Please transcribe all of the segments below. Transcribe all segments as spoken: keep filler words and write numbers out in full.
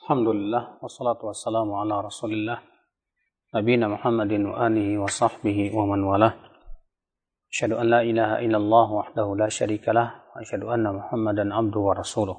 Alhamdulillah, wassalatu wassalamu ala rasulillah nabiyina Muhammadin wa alihi wa sahbihi wa man walah. Asyhadu an la ilaha illallah wahdahu la syarikalah wa asyhadu anna Muhammadan abduhu wa rasuluh.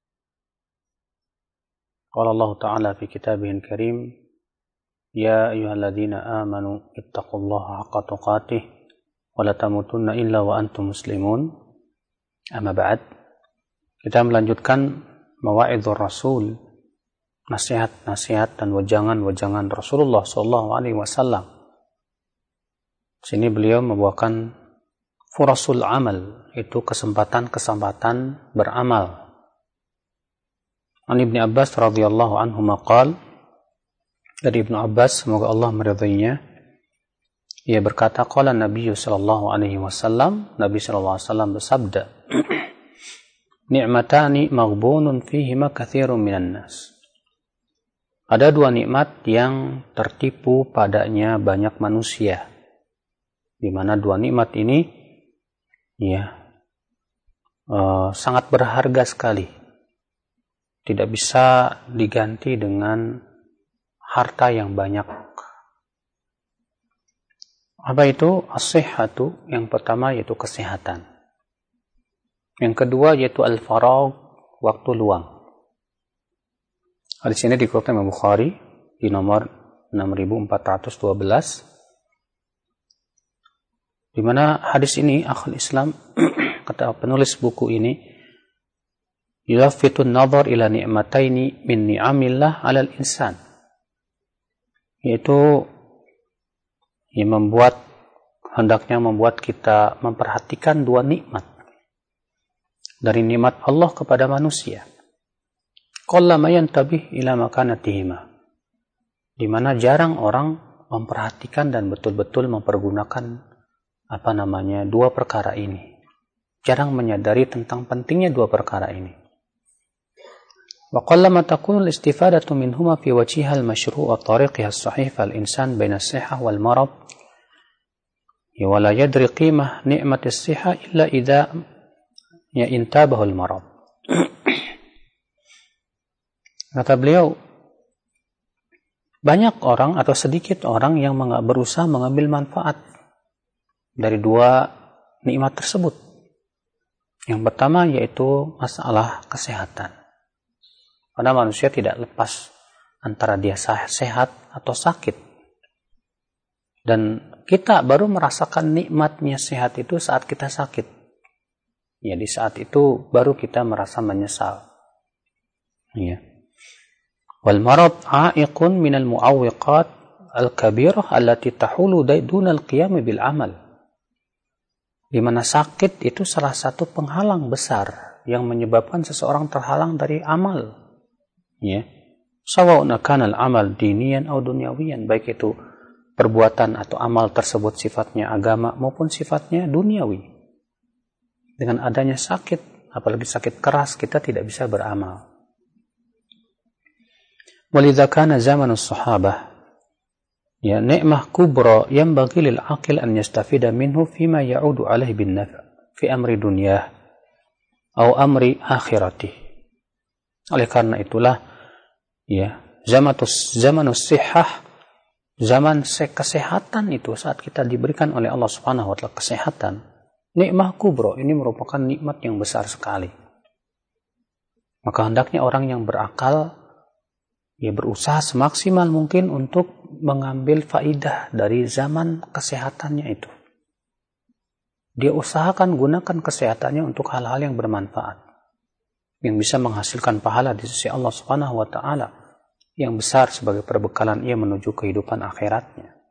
Qala Allah Ta'ala fi kitabihil karim, ya ayyuhalladzina amanu ittaqullaha haqqa tuqatih wa la tamutunna illa wa antum muslimun. Amma ba'd. Kita melanjutkan mawa'idhur rasul, nasihat-nasihat dan wejangan-wejangan Rasulullah sallallahu alaihi wasallam. Sini beliau membawakan furasul amal, itu kesempatan-kesempatan beramal. An Ibnu Abbas radhiyallahu anhu maqal, dari Ibnu Abbas semoga Allah meridainya, ia berkata, qala Nabi sallallahu alaihi wasallam, Nabi sallallahu alaihi wasallam bersabda, ni'matani maghbunun fihima katsirun minan nas. Ada dua nikmat yang tertipu padanya banyak manusia. Di mana dua nikmat ini ya uh, sangat berharga sekali. Tidak bisa diganti dengan harta yang banyak. Apa itu? As-sihhatu, yang pertama yaitu kesehatan. Yang kedua yaitu al-faragh, waktu luang. Hadis ini dikeluarkan Imam Bukhari di nomor enam ribu empat ratus dua belas. Di mana hadis ini akhul Islam kata penulis buku ini, yulafitun nazar ila ni'mataini min ni'amillah 'alal insan. Yaitu yang membuat hendaknya membuat kita memperhatikan dua nikmat dari nikmat Allah kepada manusia. Qallama yantabih ila makanatihima, di mana jarang orang memperhatikan dan betul-betul mempergunakan apa namanya dua perkara ini. Jarang menyadari tentang pentingnya dua perkara ini. Wa qallama takunu al-istifadatu minhuma fi wajhiha al-mashru' wa tariqiha as-sahih fal insan baina as-sihhah wal marad. Wa la yadri qimah ni'mat as-sihhah illa idza ya intabahu al-marad. Kata beliau, banyak orang atau sedikit orang yang berusaha mengambil manfaat dari dua nikmat tersebut. Yang pertama yaitu masalah kesehatan. Karena manusia tidak lepas antara dia sehat atau sakit. Dan kita baru merasakan nikmatnya sehat itu saat kita sakit. Ya, di saat itu baru kita merasa menyesal. Ya. Wal marad a'iqun minal mu'awwiqat al-kabirah allati tahulu dunal qiyam bil amal. Di mana sakit itu salah satu penghalang besar yang menyebabkan seseorang terhalang dari amal. Ya. Sawa'un kana al-amal diniyan aw dunyawiyan, baik itu perbuatan atau amal tersebut sifatnya agama maupun sifatnya duniawi. Dengan adanya sakit, apalagi sakit keras, kita tidak bisa beramal. Walidha kana zamanus sahabah ya ni'mah kubra yanbaghi lil aqil an yastafida minhu fima ya'udu alaihi bin naf' fi amri dunyah atau amri akhirati. Oleh karena itulah ya zamatus zamanus sihhah, zaman kesehatan itu, saat kita diberikan oleh Allah Subhanahu wa taala kesehatan, nikmah kubra, ini merupakan nikmat yang besar sekali. Maka hendaknya orang yang berakal ia berusaha semaksimal mungkin untuk mengambil faidah dari zaman kesehatannya itu. Dia usahakan gunakan kesehatannya untuk hal-hal yang bermanfaat, yang bisa menghasilkan pahala di sisi Allah Subhanahu wa taala yang besar sebagai perbekalan ia menuju kehidupan akhiratnya.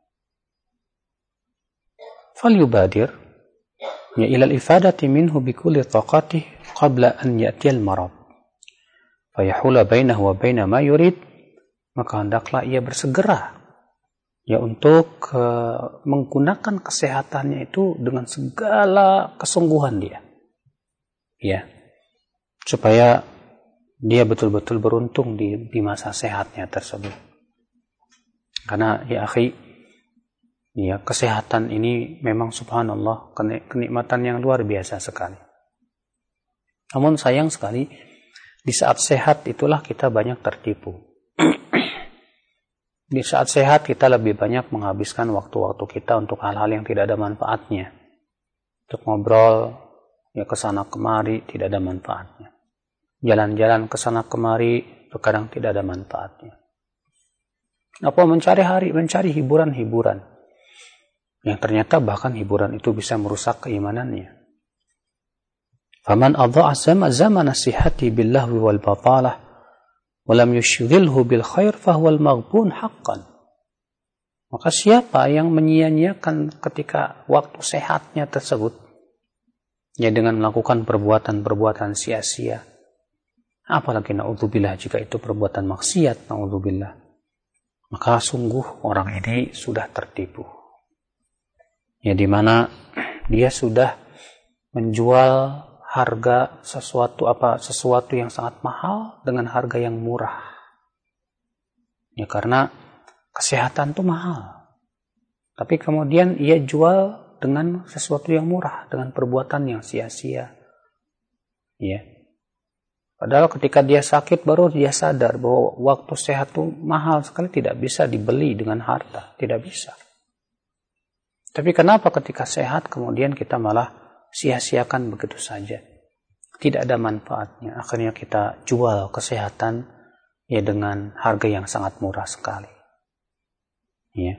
Falyubadir ya ila al-ifadati minhu bi kulli taqatihi qabla an ya'tiyal marad. Fayahula bainahu wa baina ma yurid. Maka hendaklah ia bersegera ya untuk uh, menggunakan kesehatannya itu dengan segala kesungguhan dia, ya, supaya dia betul-betul beruntung di, di masa sehatnya tersebut. Karena ya akhi, ya kesehatan ini memang subhanallah kenikmatan yang luar biasa sekali. Namun sayang sekali Di saat sehat itulah kita banyak tertipu. Di saat sehat kita lebih banyak menghabiskan waktu-waktu kita untuk hal-hal yang tidak ada manfaatnya. Untuk ngobrol, ya kesana kemari tidak ada manfaatnya. Jalan-jalan kesana kemari terkadang tidak ada manfaatnya. Apa mencari hari, mencari hiburan-hiburan yang ternyata bahkan hiburan itu bisa merusak keimanannya. Faman adha'a zamana sihhati billahwi wal batalah wa lam yushghilhu bil khair fahuwal maghbun haqqan. Maka siapa yang menyia-nyiakan ketika waktu sehatnya tersebut ya dengan melakukan perbuatan-perbuatan sia-sia, apalagi na'udzubillah jika itu perbuatan maksiat, na'udzubillah, maka sungguh orang ini sudah tertipu. Ya, di mana dia sudah menjual harga sesuatu apa sesuatu yang sangat mahal dengan harga yang murah. Ya, karena kesehatan itu mahal. Tapi kemudian ia jual dengan sesuatu yang murah, dengan perbuatan yang sia-sia. Ya. Padahal ketika dia sakit baru dia sadar bahwa waktu sehat itu mahal sekali, tidak bisa dibeli dengan harta, tidak bisa. Tapi kenapa ketika sehat kemudian kita malah sia-siakan begitu saja? Tidak ada manfaatnya. Akhirnya kita jual kesehatan ya dengan harga yang sangat murah sekali. Ya.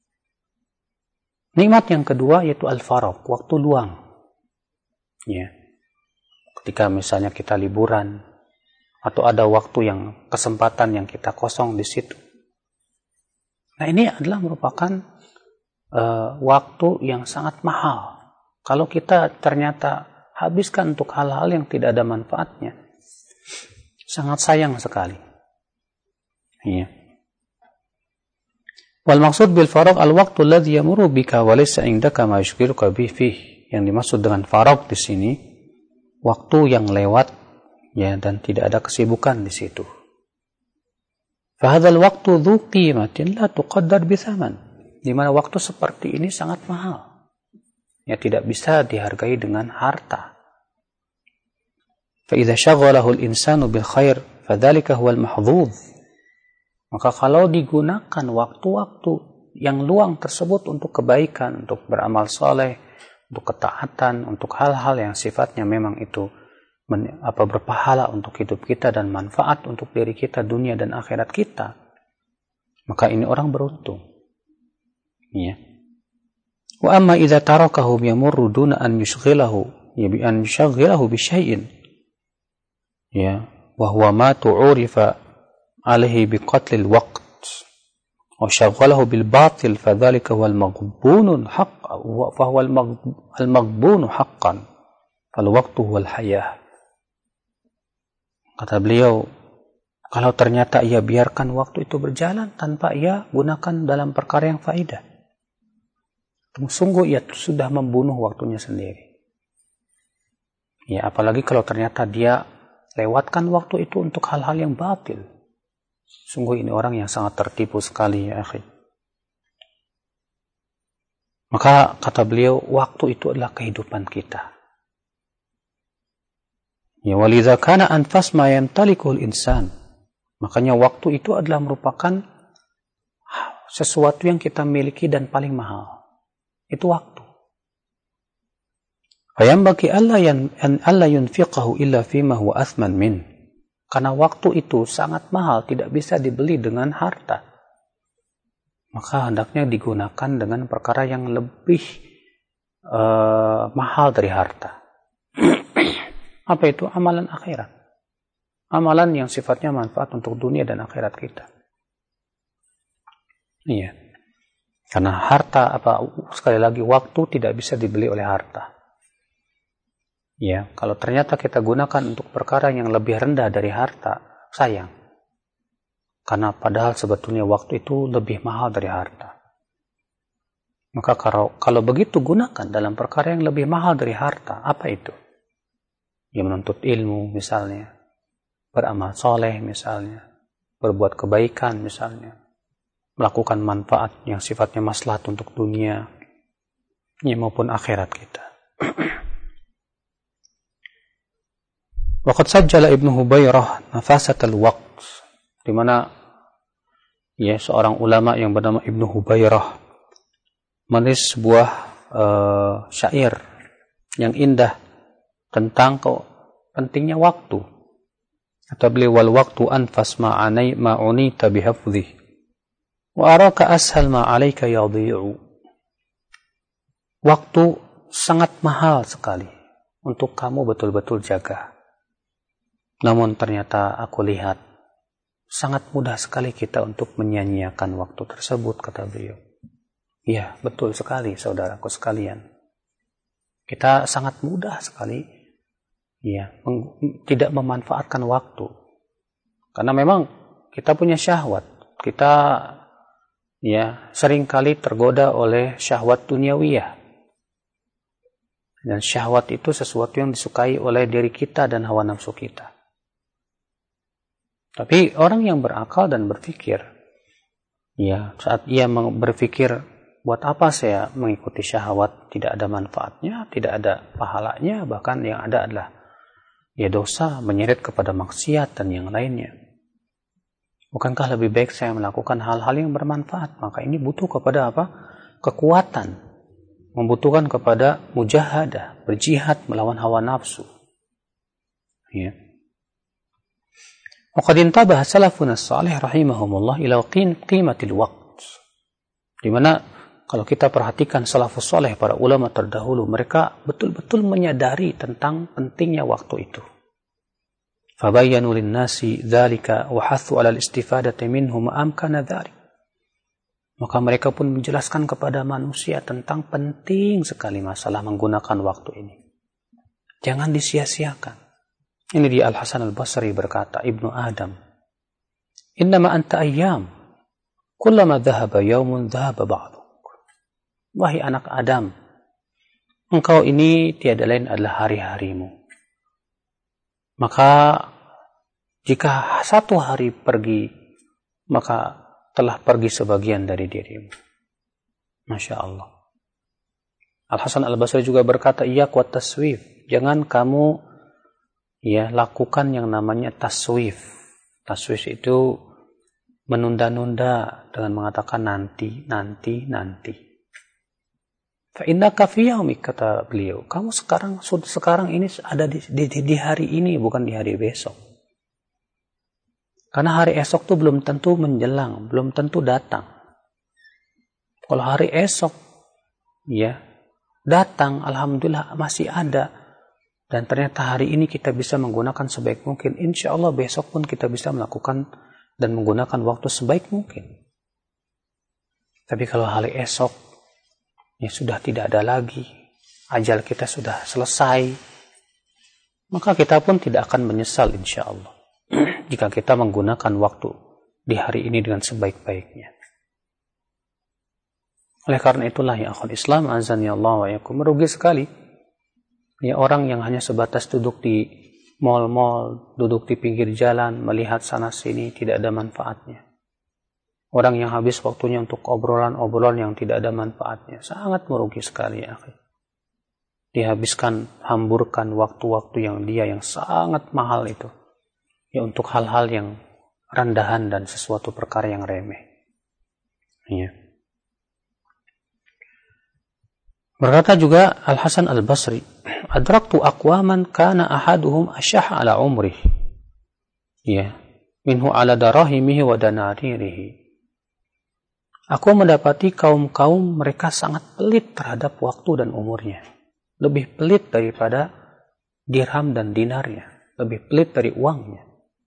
Nikmat yang kedua yaitu al-faragh, waktu luang. Ya. Ketika misalnya kita liburan atau ada waktu yang kesempatan yang kita kosong di situ. Nah, ini adalah merupakan Uh, waktu yang sangat mahal. Kalau kita ternyata habiskan untuk hal-hal yang tidak ada manfaatnya, sangat sayang sekali. Iya. Wal maksud bil faragh al waqtu alladhi yamurru bika wa laysa indaka ma yushghiluka bihi. Yang dimaksud dengan faragh di sini waktu yang lewat ya dan tidak ada kesibukan di situ. Fa hadzal waqtu dzu qimatin la tuqaddar bi thaman. Di mana waktu seperti ini sangat mahal. Ya, tidak bisa dihargai dengan harta. Fa idza syaghalahu al-insanu bil khair fadzalika huwal mahdhudz. Maka kalau digunakan waktu-waktu yang luang tersebut untuk kebaikan, untuk beramal saleh, untuk ketaatan, untuk hal-hal yang sifatnya memang itu men, apa berpahala untuk hidup kita dan manfaat untuk diri kita dunia dan akhirat kita, maka ini orang beruntung. Ya. Wa amma idza tarakahu yamurru duna an yushghilahu ya bi an yushghilahu bi syai'in ya wa huwa ma tu'rifa alaihi bi qatl al-waqt wa shaghalahu bil batil fadhalika huwa al-maghbun haqqan fa huwa al-maghbun haqqan fal waqtu huwa al-hayah. Kata beliau, kalau ternyata ia biarkan waktu itu berjalan tanpa ia gunakan dalam perkara yang faidah, sungguh ia sudah membunuh waktunya sendiri. Ya, apalagi kalau ternyata dia lewatkan waktu itu untuk hal-hal yang batil. Sungguh ini orang yang sangat tertipu sekali, ya akhi. Maka kata beliau, waktu itu adalah kehidupan kita. Ya, walidza kana anfas ma yamtalikul insan. Makanya waktu itu adalah merupakan sesuatu yang kita miliki dan paling mahal. Itu waktu. Fayambaki alla yan alla yunfiqahu illa fima huwa athman min. Karena waktu itu sangat mahal, tidak bisa dibeli dengan harta. Maka hendaknya digunakan dengan perkara yang lebih uh, mahal dari harta. Apa itu? Amalan akhirat. Amalan yang sifatnya manfaat untuk dunia dan akhirat kita. Iya. Karena harta, apa sekali lagi, waktu tidak bisa dibeli oleh harta. Ya, kalau ternyata kita gunakan untuk perkara yang lebih rendah dari harta, sayang. Karena padahal sebetulnya waktu itu lebih mahal dari harta. Maka kalau, kalau begitu gunakan dalam perkara yang lebih mahal dari harta, apa itu? Ya, menuntut ilmu misalnya, beramal soleh misalnya, berbuat kebaikan misalnya, melakukan manfaat yang sifatnya maslahat untuk dunia ya, maupun akhirat kita. Waqad sajjala Ibnu Hubairah nafasat al-waqt, di mana ya seorang ulama yang bernama Ibnu Hubairah menulis sebuah uh, syair yang indah tentang kok pentingnya waktu. Kata beliau, wal waktu anfas ma'anai ma'unita bihafdhi wa araka ashal ma'alaika yadhi'u. Waktu sangat mahal sekali untuk kamu betul-betul jaga. Namun ternyata aku lihat sangat mudah sekali kita untuk menyanyiakan waktu tersebut, kata beliau. Ya, betul sekali saudaraku sekalian. Kita sangat mudah sekali ya meng- tidak memanfaatkan waktu. Karena memang kita punya syahwat. Kita ya seringkali tergoda oleh syahwat duniawiyah. Dan syahwat itu sesuatu yang disukai oleh diri kita dan hawa nafsu kita. Tapi orang yang berakal dan berpikir, ya saat ia berpikir, buat apa saya mengikuti syahwat, tidak ada manfaatnya, tidak ada pahalanya, bahkan yang ada adalah ya dosa, menyeret kepada maksiat dan yang lainnya. Bukankah lebih baik saya melakukan hal-hal yang bermanfaat? Maka ini butuh kepada apa? Kekuatan. Membutuhkan kepada mujahadah, berjihad melawan hawa nafsu. Ya. Wa qad intabaha salafun as-salih rahimahumullah ila qimatil waqt. Di mana kalau kita perhatikan salafus salih, para ulama terdahulu, mereka betul-betul menyadari tentang pentingnya waktu itu. Fabayyanu lin-nasi dzalika wa hathu 'ala al-istifadati minhu ma amkana dzalik. Maka mereka pun menjelaskan kepada manusia tentang penting sekali masalah menggunakan waktu ini. Jangan disia-siakan. Ini di Al-Hasan Al-Basri berkata, Ibnu Adam, innama anta ayyam, kullama dhahaba yawmun dhahaba ba'duk. Wahai anak Adam, engkau ini tiada lain adalah hari-harimu. Maka jika satu hari pergi, maka telah pergi sebagian dari dirimu. Masya Allah. Al-Hasan Al-Basri juga berkata, iyyak wa taswif. Jangan kamu ya lakukan yang namanya taswif. Taswif itu menunda-nunda dengan mengatakan nanti, nanti, nanti. Fa innaka fi yaumik, kata beliau. Kamu sekarang sekarang ini ada di, di, di hari ini, bukan di hari besok. Karena hari esok itu belum tentu menjelang, belum tentu datang. Kalau hari esok, ya, datang, alhamdulillah masih ada. Dan ternyata hari ini kita bisa menggunakan sebaik mungkin. Insya Allah besok pun kita bisa melakukan dan menggunakan waktu sebaik mungkin. Tapi kalau hari esok, ya sudah tidak ada lagi. Ajal kita sudah selesai. Maka kita pun tidak akan menyesal insya Allah. Jika kita menggunakan waktu di hari ini dengan sebaik-baiknya. Oleh karena itulah ya akhwat Islam, azan ya Allah wa yakum, merugi sekali ya orang yang hanya sebatas duduk di mal-mal, duduk di pinggir jalan, melihat sana sini, tidak ada manfaatnya. Orang yang habis waktunya untuk obrolan-obrolan yang tidak ada manfaatnya, sangat merugi sekali ya akhi. Dihabiskan, hamburkan waktu-waktu yang dia yang sangat mahal itu ya untuk hal-hal yang rendahan dan sesuatu perkara yang remeh. Ya. Berkata juga Al-Hasan Al-Basri, adraktu aqwaman kana ahaduhum asyah ala umrih. Ya, minhu ala darahimihi wa danaririhi. Aku mendapati kaum-kaum mereka sangat pelit terhadap waktu dan umurnya. Lebih pelit daripada dirham dan dinarnya, lebih pelit dari uangnya.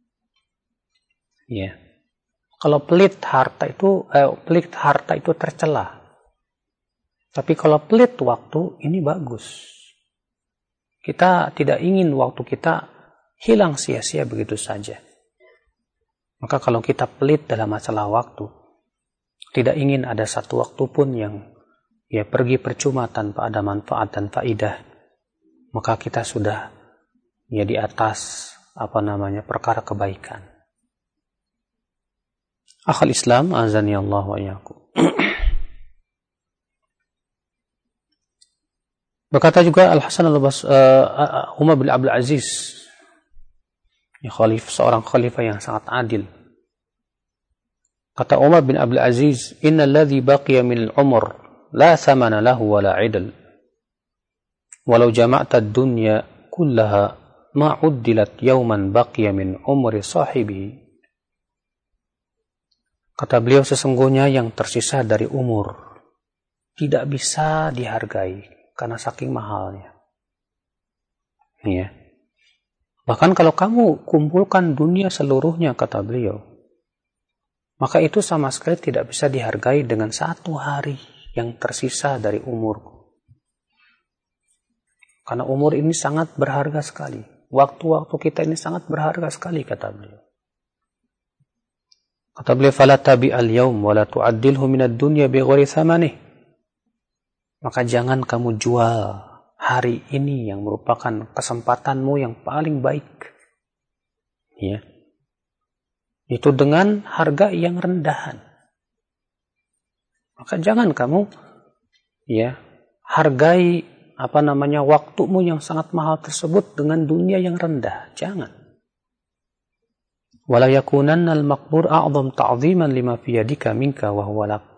Ya. Kalau pelit harta itu eh, pelit harta itu tercela. Tapi kalau pelit waktu ini bagus. Kita tidak ingin waktu kita hilang sia-sia begitu saja. Maka kalau kita pelit dalam masalah waktu, tidak ingin ada satu waktu pun yang ya pergi percuma tanpa ada manfaat dan faidah, maka kita sudah ya di atas apa namanya perkara kebaikan. Akhal Islam, azani Allah wa iyyakum. Berkata juga Al-Hasan Al-Basri, uh, Umar bin Abdul Aziz Ya, khalif, seorang khalifah yang sangat adil. Kata Umar bin Abdul Aziz, "Innal ladzi baqiya min al-umr la thamana lahu wa la 'idl. Walau jama'ta ad-dunya kullaha ma 'uddilat yawman baqiya min umri sahibihi." Kata beliau, sesungguhnya yang tersisa dari umur tidak bisa dihargai karena saking mahalnya. Ya. Bahkan kalau kamu kumpulkan dunia seluruhnya, kata beliau, maka itu sama sekali tidak bisa dihargai dengan satu hari yang tersisa dari umur. Karena umur ini sangat berharga sekali. Waktu-waktu kita ini sangat berharga sekali, kata beliau. Kata beliau, "Fala tabi al-yawm wa la tu'addilhu min ad-dunya bi ghairi thamanih." Maka jangan kamu jual hari ini yang merupakan kesempatanmu yang paling baik. Ya. Itu dengan harga yang rendahan. Maka jangan kamu ya hargai apa namanya waktumu yang sangat mahal tersebut dengan dunia yang rendah. Jangan. Wala yakunanna al-maqbur a'zam ta'ziman lima fi yadika minka wa huwa lak.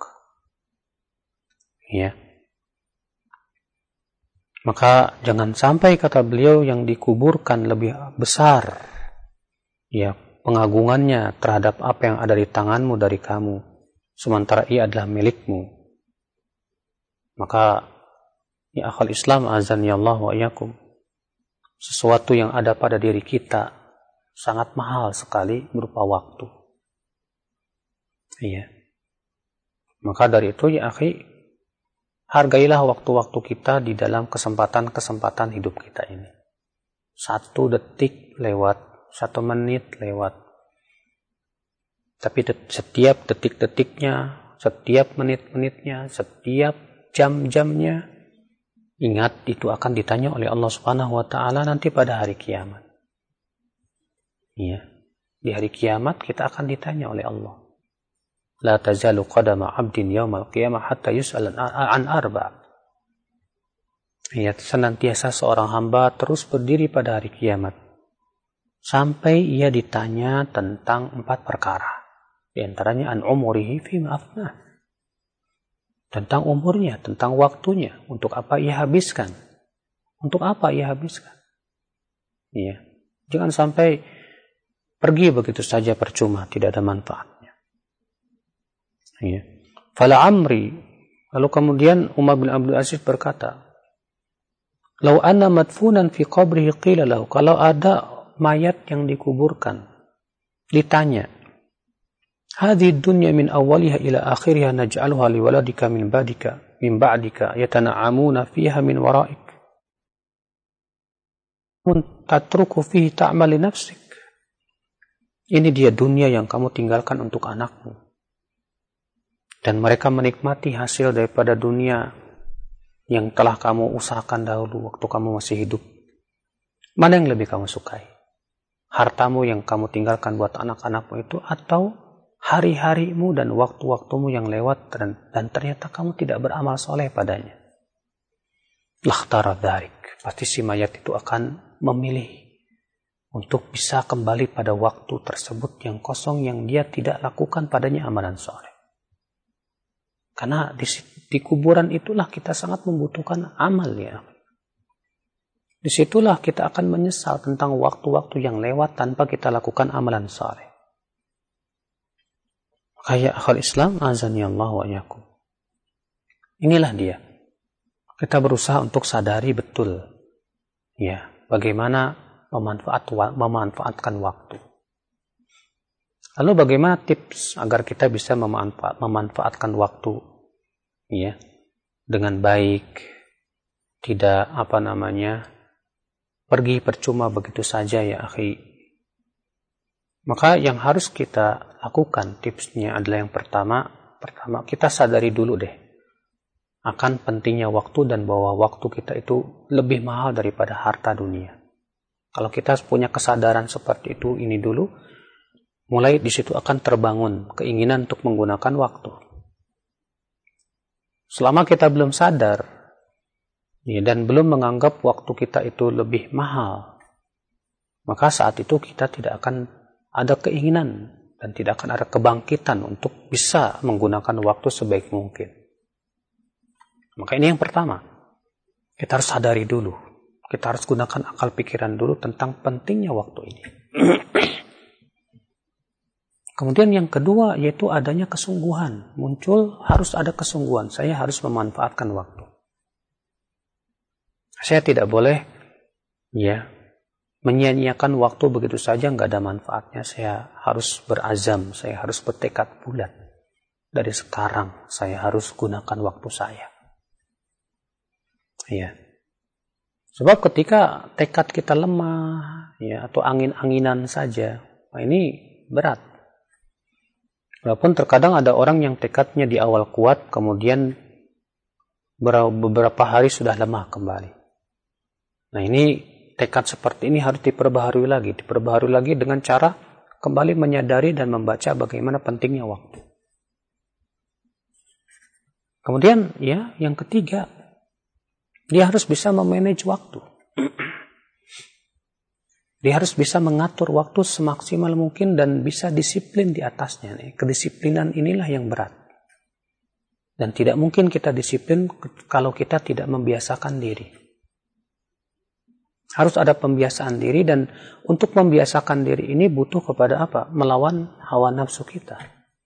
Ya. Maka jangan sampai, kata beliau, yang dikuburkan lebih besar ya pengagungannya terhadap apa yang ada di tanganmu dari kamu, sementara ia adalah milikmu. Maka ya akhal Islam azani Allah wa iyyakum, sesuatu yang ada pada diri kita sangat mahal sekali berupa waktu. Iya. Maka dari itu ya akhi, hargailah waktu-waktu kita di dalam kesempatan-kesempatan hidup kita ini. Satu detik lewat, satu menit lewat. Tapi det- setiap detik-detiknya, setiap menit-menitnya, setiap jam-jamnya, ingat itu akan ditanya oleh Allah Subhanahu wa taala nanti pada hari kiamat. Iya. Di hari kiamat kita akan ditanya oleh Allah. La tazalu qadama 'abdin yaumal qiyamah hatta yus'al an arba'. Ya, senantiasa seorang hamba terus berdiri pada hari kiamat sampai ia ditanya tentang empat perkara. Di antaranya an umurihi fima afnah. Tentang umurnya, tentang waktunya, untuk apa ia habiskan. Untuk apa ia habiskan? Iya. Jangan sampai pergi begitu saja percuma, tidak ada manfaatnya. Ya. Fala amri. Lalu kemudian Umar bin Abdul Aziz berkata, "Lau anna madfunan fi qabrihi qila lahu." Kalau ada mayat yang dikuburkan, ditanya, "Hadhihi dunya min awwaliha ila akhiriha naj'aluha li waladika min ba'dika min ba'dika yatana'amuna fiha min wara'ik. Mun tatruku fihi ta'mal li nafsik." Ini dia dunia yang kamu tinggalkan untuk anakmu. Dan mereka menikmati hasil daripada dunia yang telah kamu usahakan dahulu waktu kamu masih hidup. Mana yang lebih kamu sukai? Hartamu yang kamu tinggalkan buat anak-anakmu itu, atau hari-harimu dan waktu-waktumu yang lewat dan, dan ternyata kamu tidak beramal soleh padanya? Lakhtara dharik. Pasti si mayat itu akan memilih untuk bisa kembali pada waktu tersebut yang kosong, yang dia tidak lakukan padanya amalan soleh. Karena di, di kuburan itulah kita sangat membutuhkan amal ya. Disitulah kita akan menyesal tentang waktu-waktu yang lewat tanpa kita lakukan amalan soleh. Kayak akhal Islam azani Allah wa iyyakum. Inilah dia. Kita berusaha untuk sadari betul ya bagaimana Memanfaat, memanfaatkan waktu. Lalu bagaimana tips agar kita bisa memanfaat, memanfaatkan waktu ya dengan baik, tidak apa namanya pergi percuma begitu saja ya akhi. Maka yang harus kita lakukan tipsnya adalah yang pertama, pertama kita sadari dulu deh akan pentingnya waktu dan bahwa waktu kita itu lebih mahal daripada harta dunia. Kalau kita punya kesadaran seperti itu ini dulu, mulai di situ akan terbangun keinginan untuk menggunakan waktu. Selama kita belum sadar ya, dan belum menganggap waktu kita itu lebih mahal maka saat itu kita tidak akan ada keinginan dan tidak akan ada kebangkitan untuk bisa menggunakan waktu sebaik mungkin. Maka ini yang pertama, kita harus sadari dulu, kita harus gunakan akal pikiran dulu tentang pentingnya waktu ini. Kemudian yang kedua yaitu adanya kesungguhan. Muncul harus ada kesungguhan. Saya harus memanfaatkan waktu. Saya tidak boleh ya menyia-nyiakan waktu begitu saja nggak ada manfaatnya. Saya harus berazam, saya harus bertekad bulat. Dari sekarang saya harus gunakan waktu saya. Ya. Sebab ketika tekad kita lemah ya atau angin-anginan saja, nah ini berat. Walaupun terkadang ada orang yang tekadnya di awal kuat, kemudian beberapa hari sudah lemah kembali. Nah ini tekad seperti ini harus diperbaharui lagi. Diperbaharui lagi dengan cara kembali menyadari dan membaca bagaimana pentingnya waktu. Kemudian ya yang ketiga, dia harus bisa memanage waktu. Dia harus bisa mengatur waktu semaksimal mungkin dan bisa disiplin di atasnya. Kedisiplinan inilah yang berat. Dan tidak mungkin kita disiplin kalau kita tidak membiasakan diri. Harus ada pembiasaan diri, dan untuk membiasakan diri ini butuh kepada apa? Melawan hawa nafsu kita.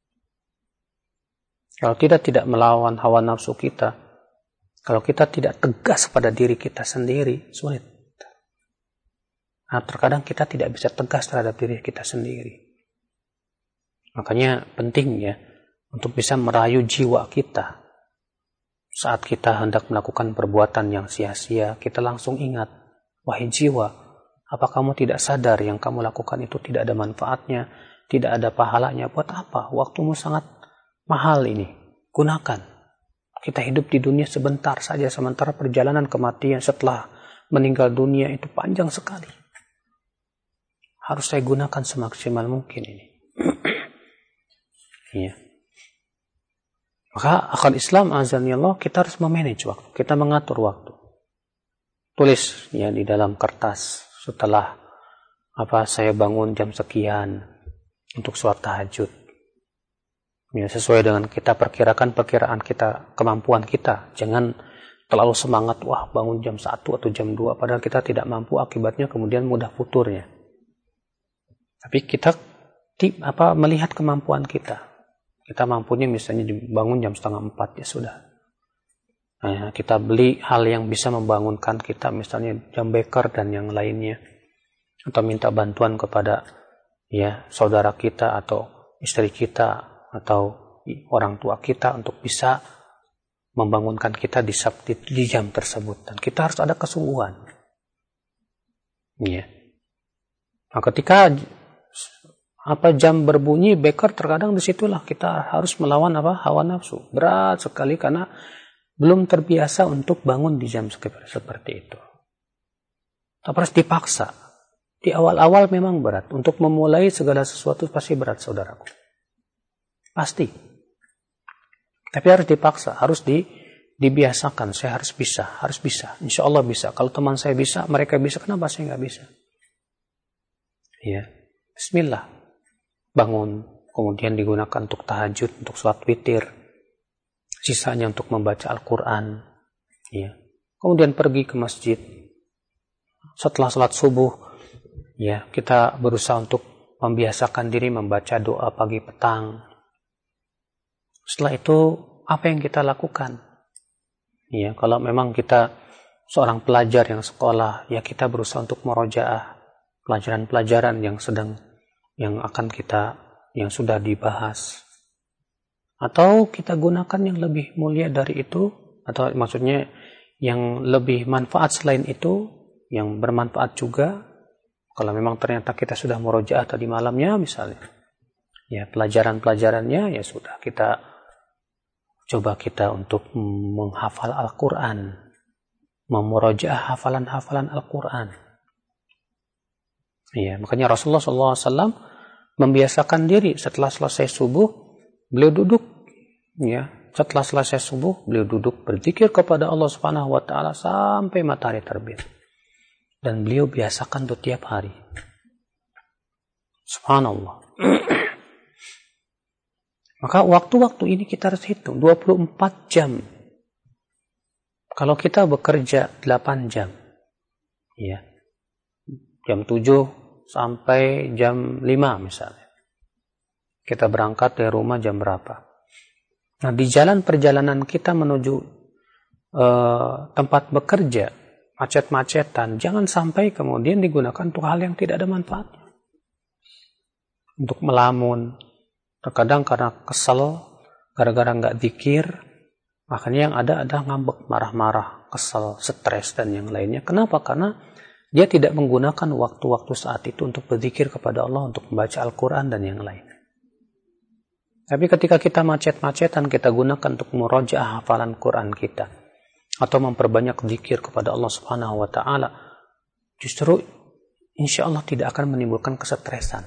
Kalau kita tidak melawan hawa nafsu kita, kalau kita tidak tegas pada diri kita sendiri, sulit. Nah, terkadang kita tidak bisa tegas terhadap diri kita sendiri. Makanya penting ya untuk bisa merayu jiwa kita. Saat kita hendak melakukan perbuatan yang sia-sia, kita langsung ingat, wahai jiwa, apa kamu tidak sadar yang kamu lakukan itu tidak ada manfaatnya, tidak ada pahalanya? Buat apa? Waktumu sangat mahal ini. Gunakan. Kita hidup di dunia sebentar saja, sementara perjalanan kematian setelah meninggal dunia itu panjang sekali. Harus saya gunakan semaksimal mungkin ini. Iya. Maka akal Islam azanillah, kita harus memanage waktu, kita mengatur waktu. Tulis ya di dalam kertas, setelah apa saya bangun jam sekian untuk sholat tahajud. Ya, sesuai dengan kita perkirakan perkiraan kita, kemampuan kita. Jangan terlalu semangat, wah bangun jam satu atau jam dua, padahal kita tidak mampu, akibatnya kemudian mudah futurnya. Tapi kita apa melihat kemampuan kita. Kita mampunya misalnya bangun jam setengah empat, ya sudah. Nah, kita beli hal yang bisa membangunkan kita, misalnya jam beker dan yang lainnya. Atau minta bantuan kepada ya saudara kita atau istri kita atau orang tua kita untuk bisa membangunkan kita di, di, di jam tersebut. Dan kita harus ada kesungguhan. Ya. Nah, ketika apa jam berbunyi beker, terkadang disitulah kita harus melawan apa hawa nafsu. Berat sekali karena belum terbiasa untuk bangun di jam seperti itu. Tapi harus dipaksa. Di awal-awal memang berat. Untuk memulai segala sesuatu pasti berat, saudaraku. Pasti. Tapi harus dipaksa, harus di, dibiasakan. Saya harus bisa, harus bisa. Insya Allah bisa. Kalau teman saya bisa, mereka bisa. Kenapa saya nggak bisa? Ya, Bismillah. Bangun, kemudian digunakan untuk tahajud, untuk sholat witir, sisanya untuk membaca Al-Quran, ya. Kemudian pergi ke masjid. Setelah sholat subuh, ya kita berusaha untuk membiasakan diri membaca doa pagi petang. Setelah itu apa yang kita lakukan? Ya, kalau memang kita seorang pelajar yang sekolah, ya kita berusaha untuk merojaah pelajaran-pelajaran yang sedang yang akan kita, yang sudah dibahas. Atau kita gunakan yang lebih mulia dari itu, atau maksudnya yang lebih manfaat selain itu, yang bermanfaat juga, kalau memang ternyata kita sudah murojaah tadi malamnya misalnya. Ya, pelajaran-pelajarannya ya sudah, kita coba kita untuk menghafal Al-Quran, memurojaah hafalan-hafalan Al-Quran. Ya, makanya Rasulullah shallallahu alaihi wasallam membiasakan diri setelah selesai subuh, beliau duduk. Ya, setelah selesai subuh, beliau duduk berzikir kepada Allah Subhanahu Wa Taala sampai matahari terbit. Dan beliau biasakan itu tiap hari. Subhanallah. Maka waktu-waktu ini kita harus hitung dua puluh empat jam. Kalau kita bekerja delapan jam, ya, jam tujuh sampai jam lima misalnya. Kita berangkat dari rumah jam berapa? Nah, di jalan perjalanan kita menuju uh, tempat bekerja, macet-macetan, jangan sampai kemudian digunakan untuk hal yang tidak ada manfaatnya. Untuk melamun, terkadang karena kesel, gara-gara nggak zikir, makanya yang ada ada ngambek, marah-marah, kesel, stres, dan yang lainnya. Kenapa? Karena dia tidak menggunakan waktu-waktu saat itu untuk berzikir kepada Allah, untuk membaca Al-Quran dan yang lain. Tapi ketika kita macet-macetan, kita gunakan untuk murojaah hafalan Quran kita, atau memperbanyak zikir kepada Allah Subhanahu wa Ta'ala, justru insya Allah tidak akan menimbulkan kesetresan.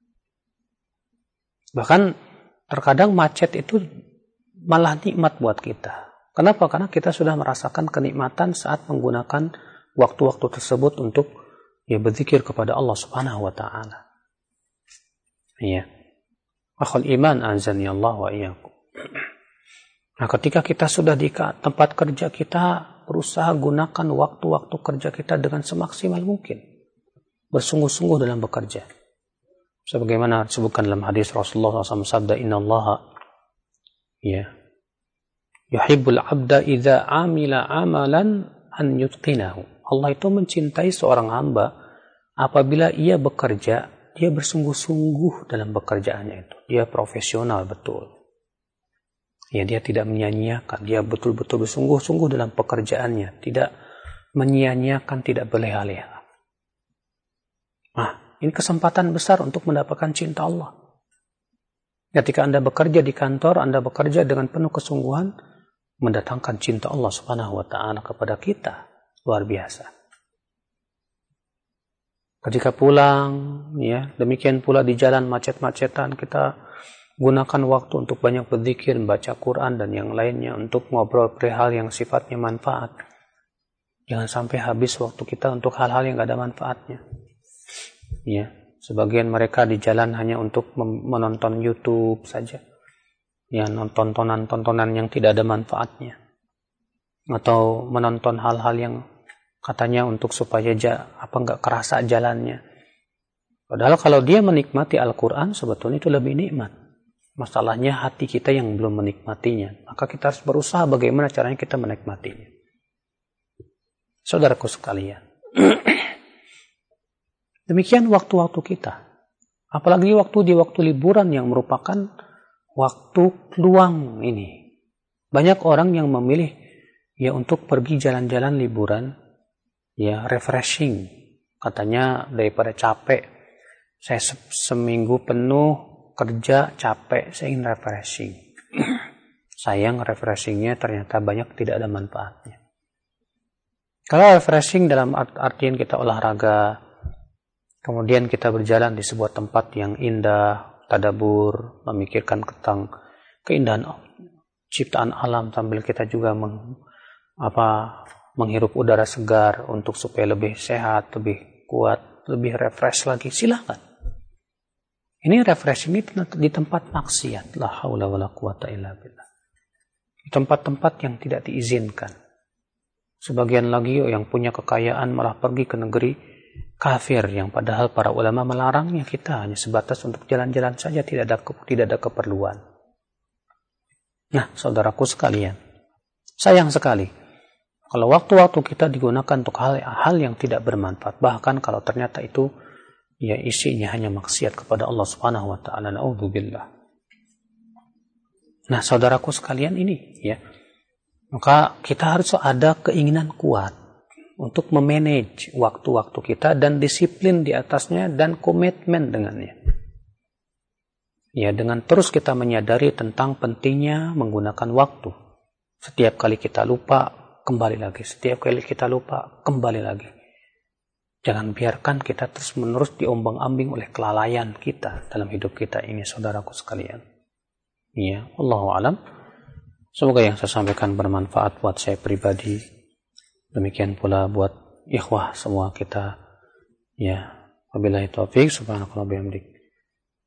Bahkan terkadang macet itu malah nikmat buat kita. Kenapa? Karena kita sudah merasakan kenikmatan saat menggunakan waktu-waktu tersebut untuk ya berzikir kepada Allah Subhanahu wa Ta'ala. Iya. Akhul iman azani Allah wa iyyakum. Nah, ketika kita sudah di tempat kerja, kita berusaha gunakan waktu-waktu kerja kita dengan semaksimal mungkin. Bersungguh-sungguh dalam bekerja. Sebagaimana disebutkan dalam hadis Rasulullah shallallahu alaihi wasallam sabda, Inna Allah ya yuhibbul abda idza amila amalan an yutqinahu. Allah itu mencintai seorang hamba apabila ia bekerja, dia bersungguh-sungguh dalam pekerjaannya itu. Dia profesional betul. Ya, dia tidak menyia-nyiakan. Dia betul-betul bersungguh-sungguh dalam pekerjaannya. Tidak menyia-nyiakan, tidak berleha-leha. Nah, ini kesempatan besar untuk mendapatkan cinta Allah. Ketika Anda bekerja di kantor, Anda bekerja dengan penuh kesungguhan, mendatangkan cinta Allah Subhanahu wa Ta'ala kepada kita. Luar biasa. Ketika pulang, ya, demikian pula di jalan macet-macetan, kita gunakan waktu untuk banyak berzikir, membaca Quran dan yang lainnya, untuk ngobrol perihal yang sifatnya manfaat. Jangan sampai habis waktu kita untuk hal-hal yang gak ada manfaatnya. Ya, sebagian mereka di jalan hanya untuk menonton YouTube saja. Ya, nonton tontonan-tontonan yang tidak ada manfaatnya. Atau menonton hal-hal yang katanya untuk supaya ja, apa enggak kerasa jalannya. Padahal kalau dia menikmati Al-Quran, sebetulnya itu lebih nikmat. Masalahnya hati kita yang belum menikmatinya. Maka kita harus berusaha bagaimana caranya kita menikmatinya. Saudaraku sekalian. Demikian waktu-waktu kita. Apalagi waktu di waktu liburan yang merupakan waktu luang ini. Banyak orang yang memilih ya untuk pergi jalan-jalan liburan, ya refreshing. Katanya daripada capek, saya se- seminggu penuh kerja capek, saya ingin refreshing. Sayang refreshingnya ternyata banyak tidak ada manfaatnya. Kalau refreshing dalam art- artian kita olahraga, kemudian kita berjalan di sebuah tempat yang indah, tadabur, memikirkan tentang keindahan ciptaan alam sambil kita juga meng, apa, menghirup udara segar untuk supaya lebih sehat, lebih kuat, lebih refresh lagi, silakan. Ini refreshing ini di tempat maksiat, la haula wala quwata illa billah. Di tempat-tempat yang tidak diizinkan. Sebagian lagi yang punya kekayaan malah pergi ke negeri kafir yang padahal para ulama melarangnya. Kita hanya sebatas untuk jalan-jalan saja, tidak ada tidak ada keperluan. Nah, saudaraku sekalian, sayang sekali kalau waktu-waktu kita digunakan untuk hal-hal yang tidak bermanfaat, bahkan kalau ternyata itu ya isinya hanya maksiat kepada Allah Subhanahu wa Ta'ala. Na'udzubillah. Nah, saudaraku sekalian ini ya, maka kita harus ada keinginan kuat untuk memanage waktu-waktu kita dan disiplin di atasnya dan komitmen dengannya. Ya, dengan terus kita menyadari tentang pentingnya menggunakan waktu. Setiap kali kita lupa, kembali lagi. Setiap kali kita lupa, kembali lagi. Jangan biarkan kita terus-menerus diombang-ambing oleh kelalaian kita dalam hidup kita ini, saudaraku sekalian. Ya, Allahu a'lam. Semoga yang saya sampaikan bermanfaat buat saya pribadi. Demikian pula buat ikhwah semua kita. Ya, wabillahi taufik, subhanakallah bihamdik.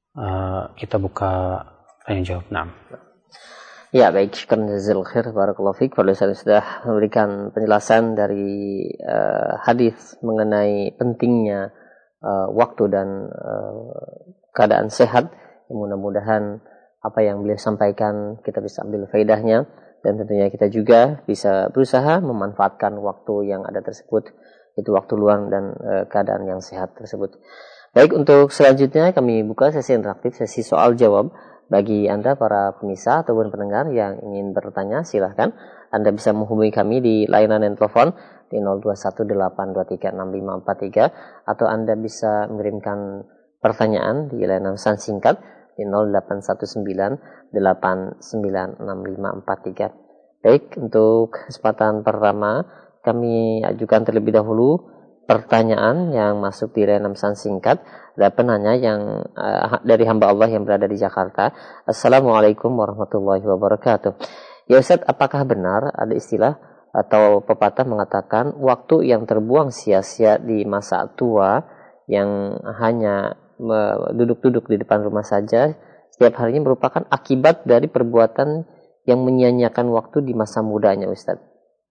uh, kita buka tanya jawab. Naam. Ya, baik, syukran jazil khair, barakallahu fiik. Kalau saya sudah memberikan penjelasan dari uh, hadis mengenai pentingnya uh, waktu dan uh, keadaan sehat, mudah-mudahan apa yang beliau sampaikan kita bisa ambil faedahnya, dan tentunya kita juga bisa berusaha memanfaatkan waktu yang ada tersebut, itu waktu luang dan uh, keadaan yang sehat tersebut. Baik, untuk selanjutnya kami buka sesi interaktif, sesi soal jawab. Bagi Anda para pemirsa ataupun pendengar yang ingin bertanya, silahkan Anda bisa menghubungi kami di layanan dan telepon di nol dua satu delapan dua tiga enam lima empat tiga, atau Anda bisa mengirimkan pertanyaan di layanan pesan singkat di nol delapan satu sembilan delapan sembilan enam lima empat tiga. Baik, untuk kesempatan pertama kami ajukan terlebih dahulu pertanyaan yang masuk di layanan pesan singkat. Ada penanya yang uh, dari hamba Allah yang berada di Jakarta. Assalamualaikum warahmatullahi wabarakatuh. Ya Ustaz, apakah benar ada istilah atau pepatah mengatakan waktu yang terbuang sia-sia di masa tua, yang hanya duduk-duduk di depan rumah saja setiap harinya, merupakan akibat dari perbuatan yang menyia-nyiakan waktu di masa mudanya, Ustaz?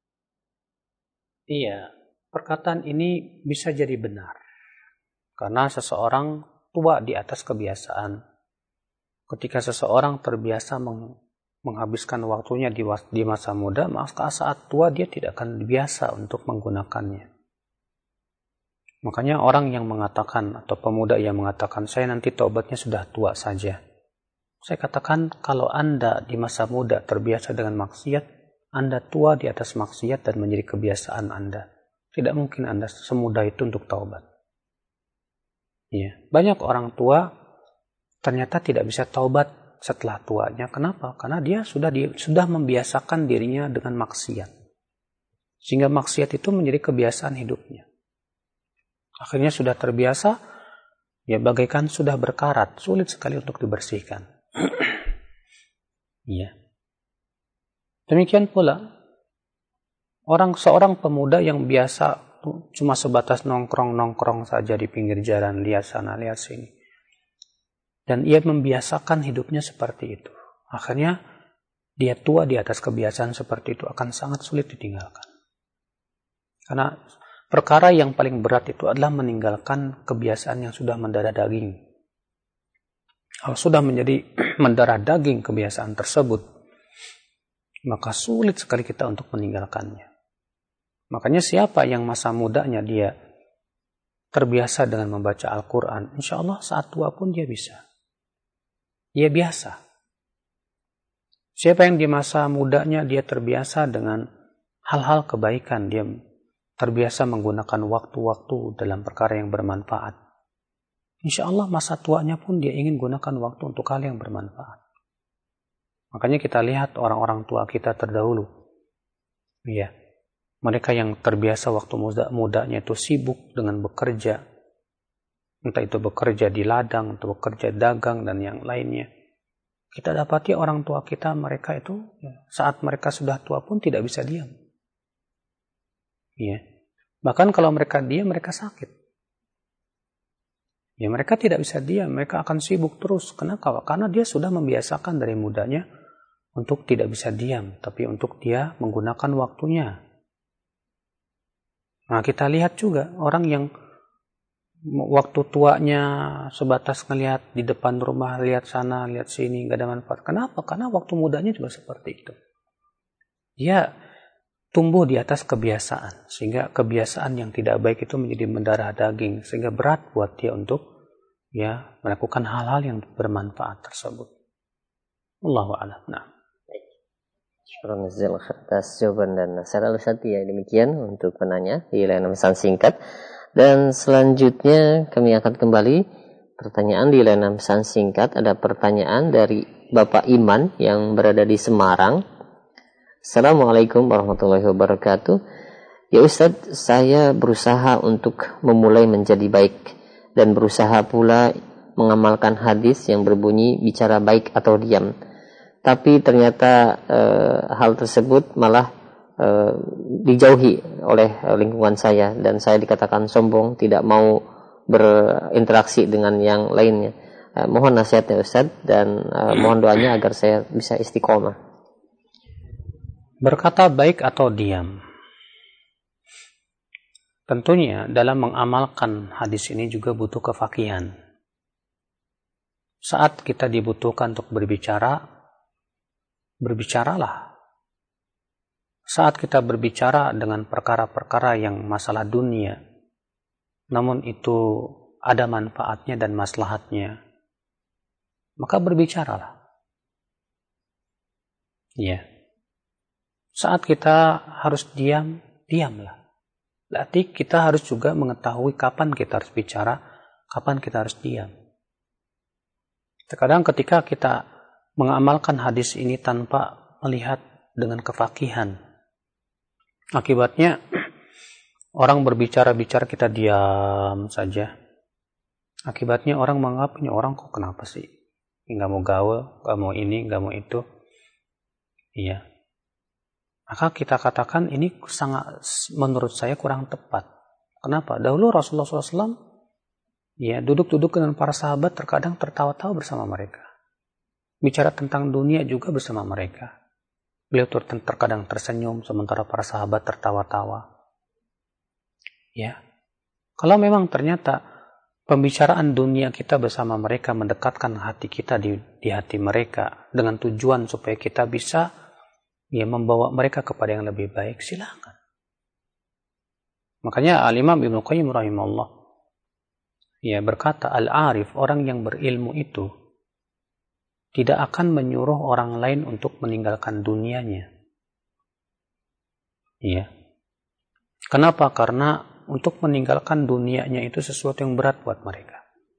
Iya, perkataan ini bisa jadi benar. Karena seseorang tua di atas kebiasaan. Ketika seseorang terbiasa meng, menghabiskan waktunya di, di masa muda, maka saat tua dia tidak akan biasa untuk menggunakannya. Makanya orang yang mengatakan, atau pemuda yang mengatakan, saya nanti taubatnya sudah tua saja. Saya katakan, kalau Anda di masa muda terbiasa dengan maksiat, Anda tua di atas maksiat dan menjadi kebiasaan Anda. Tidak mungkin Anda semudah itu untuk taubat. Ya, banyak orang tua ternyata tidak bisa taubat setelah tuanya. Kenapa? Karena dia sudah di, sudah membiasakan dirinya dengan maksiat. Sehingga maksiat itu menjadi kebiasaan hidupnya. Akhirnya sudah terbiasa, ya bagaikan sudah berkarat, sulit sekali untuk dibersihkan. Ya. Demikian pula orang seorang pemuda yang biasa cuma sebatas nongkrong-nongkrong saja di pinggir jalan, lihat sana, lihat sini. Dan ia membiasakan hidupnya seperti itu. Akhirnya dia tua di atas kebiasaan seperti itu akan sangat sulit ditinggalkan. Karena perkara yang paling berat itu adalah meninggalkan kebiasaan yang sudah mendarah daging. Kalau sudah menjadi mendarah daging kebiasaan tersebut, maka sulit sekali kita untuk meninggalkannya. Makanya siapa yang masa mudanya dia terbiasa dengan membaca Al-Quran, insya Allah saat tua pun dia bisa. Dia biasa. Siapa yang di masa mudanya dia terbiasa dengan hal-hal kebaikan, dia terbiasa menggunakan waktu-waktu dalam perkara yang bermanfaat, insya Allah masa tuanya pun dia ingin gunakan waktu untuk hal yang bermanfaat. Makanya kita lihat orang-orang tua kita terdahulu. Iya. Mereka yang terbiasa waktu muda-mudanya itu sibuk dengan bekerja. Entah itu bekerja di ladang, atau bekerja dagang, dan yang lainnya. Kita dapati orang tua kita, mereka itu, ya, saat mereka sudah tua pun tidak bisa diam. Ya. Bahkan kalau mereka diam, mereka sakit. Ya, mereka tidak bisa diam, mereka akan sibuk terus. Kenapa? Karena dia sudah membiasakan dari mudanya untuk tidak bisa diam, tapi untuk dia menggunakan waktunya. Nah, kita lihat juga orang yang waktu tuanya sebatas ngelihat di depan rumah, lihat sana, lihat sini, nggak ada manfaat. Kenapa? Karena waktu mudanya juga seperti itu. Dia tumbuh di atas kebiasaan, sehingga kebiasaan yang tidak baik itu menjadi mendarah daging, sehingga berat buat dia untuk ya melakukan hal-hal yang bermanfaat tersebut. Allahu a'lam. Nah. Syukur atas jawaban dan nasihat Ustaz, ya demikian untuk penanya di layanan pesan singkat. Dan selanjutnya kami akan kembali pertanyaan di layanan pesan singkat. Ada pertanyaan dari Bapak Iman yang berada di Semarang. Assalamualaikum warahmatullahi wabarakatuh. Ya Ustaz, saya berusaha untuk memulai menjadi baik dan berusaha pula mengamalkan hadis yang berbunyi bicara baik atau diam. Tapi ternyata e, hal tersebut malah e, dijauhi oleh lingkungan saya, dan saya dikatakan sombong, tidak mau berinteraksi dengan yang lainnya. Uh, mohon nasihatnya Ustaz dan uh, mohon doanya agar saya bisa istiqomah. Berkata baik atau diam. Tentunya dalam mengamalkan hadis ini juga butuh kefakihan. Saat kita dibutuhkan untuk berbicara, berbicaralah. Saat kita berbicara dengan perkara-perkara yang masalah dunia, namun itu ada manfaatnya dan maslahatnya, maka berbicaralah. Ya. Saat kita harus diam, diamlah. Berarti kita harus juga mengetahui kapan kita harus bicara, kapan kita harus diam. Terkadang ketika kita mengamalkan hadis ini tanpa melihat dengan kefakihan, akibatnya orang berbicara-bicara kita diam saja. Akibatnya orang menganggap ini orang kok kenapa sih? Nggak mau gaul, nggak mau ini, nggak mau itu. Iya. Maka kita katakan ini sangat, menurut saya kurang tepat. Kenapa? Dahulu Rasulullah shallallahu alaihi wasallam ya duduk-duduk dengan para sahabat terkadang tertawa-tawa bersama mereka. Bicara tentang dunia juga bersama mereka. Beliau terkadang tersenyum sementara para sahabat tertawa-tawa. Ya. Kalau memang ternyata pembicaraan dunia kita bersama mereka mendekatkan hati kita di, di hati mereka dengan tujuan supaya kita bisa ya membawa mereka kepada yang lebih baik, silakan. Makanya Al-Imam Ibnu Qayyim rahimahullah ya berkata, al-arif, orang yang berilmu itu tidak akan menyuruh orang lain untuk meninggalkan dunianya. Iya. Kenapa? Karena untuk meninggalkan dunianya itu sesuatu yang berat buat mereka.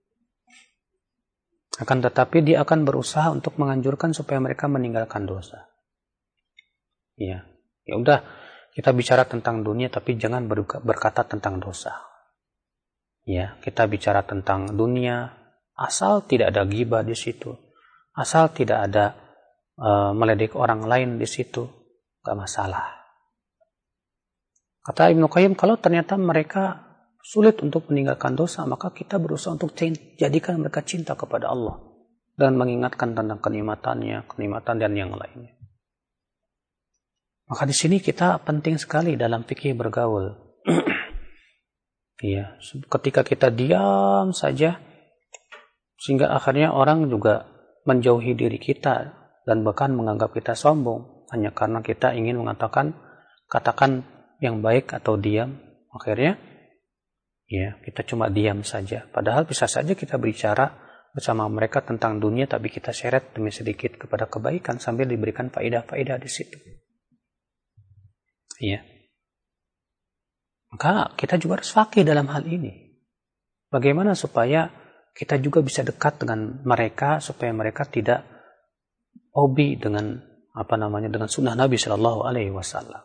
Akan tetapi dia akan berusaha untuk menganjurkan supaya mereka meninggalkan dosa. Ya, ya udah kita bicara tentang dunia tapi jangan berkata tentang dosa. Ya, kita bicara tentang dunia asal tidak ada ghibah di situ, asal tidak ada uh, meledek orang lain di situ, gak masalah. Kata Ibnu Qayyim, kalau ternyata mereka sulit untuk meninggalkan dosa, maka kita berusaha untuk jadikan mereka cinta kepada Allah dan mengingatkan tentang kenikmatannya, kenikmatan dan yang lainnya. Maka di sini kita penting sekali dalam fikih bergaul. Iya, ketika kita diam saja, sehingga akhirnya orang juga menjauhi diri kita dan bahkan menganggap kita sombong hanya karena kita ingin mengatakan katakan yang baik atau diam. Akhirnya, ya kita cuma diam saja. Padahal bisa saja kita bicara bersama mereka tentang dunia, tapi kita seret demi sedikit kepada kebaikan sambil diberikan faedah-faedah di situ. Iya. Maka kita juga harus fakih dalam hal ini. Bagaimana supaya kita juga bisa dekat dengan mereka, supaya mereka tidak hobi dengan apa namanya dengan sunnah Nabi Shallallahu Alaihi Wasallam.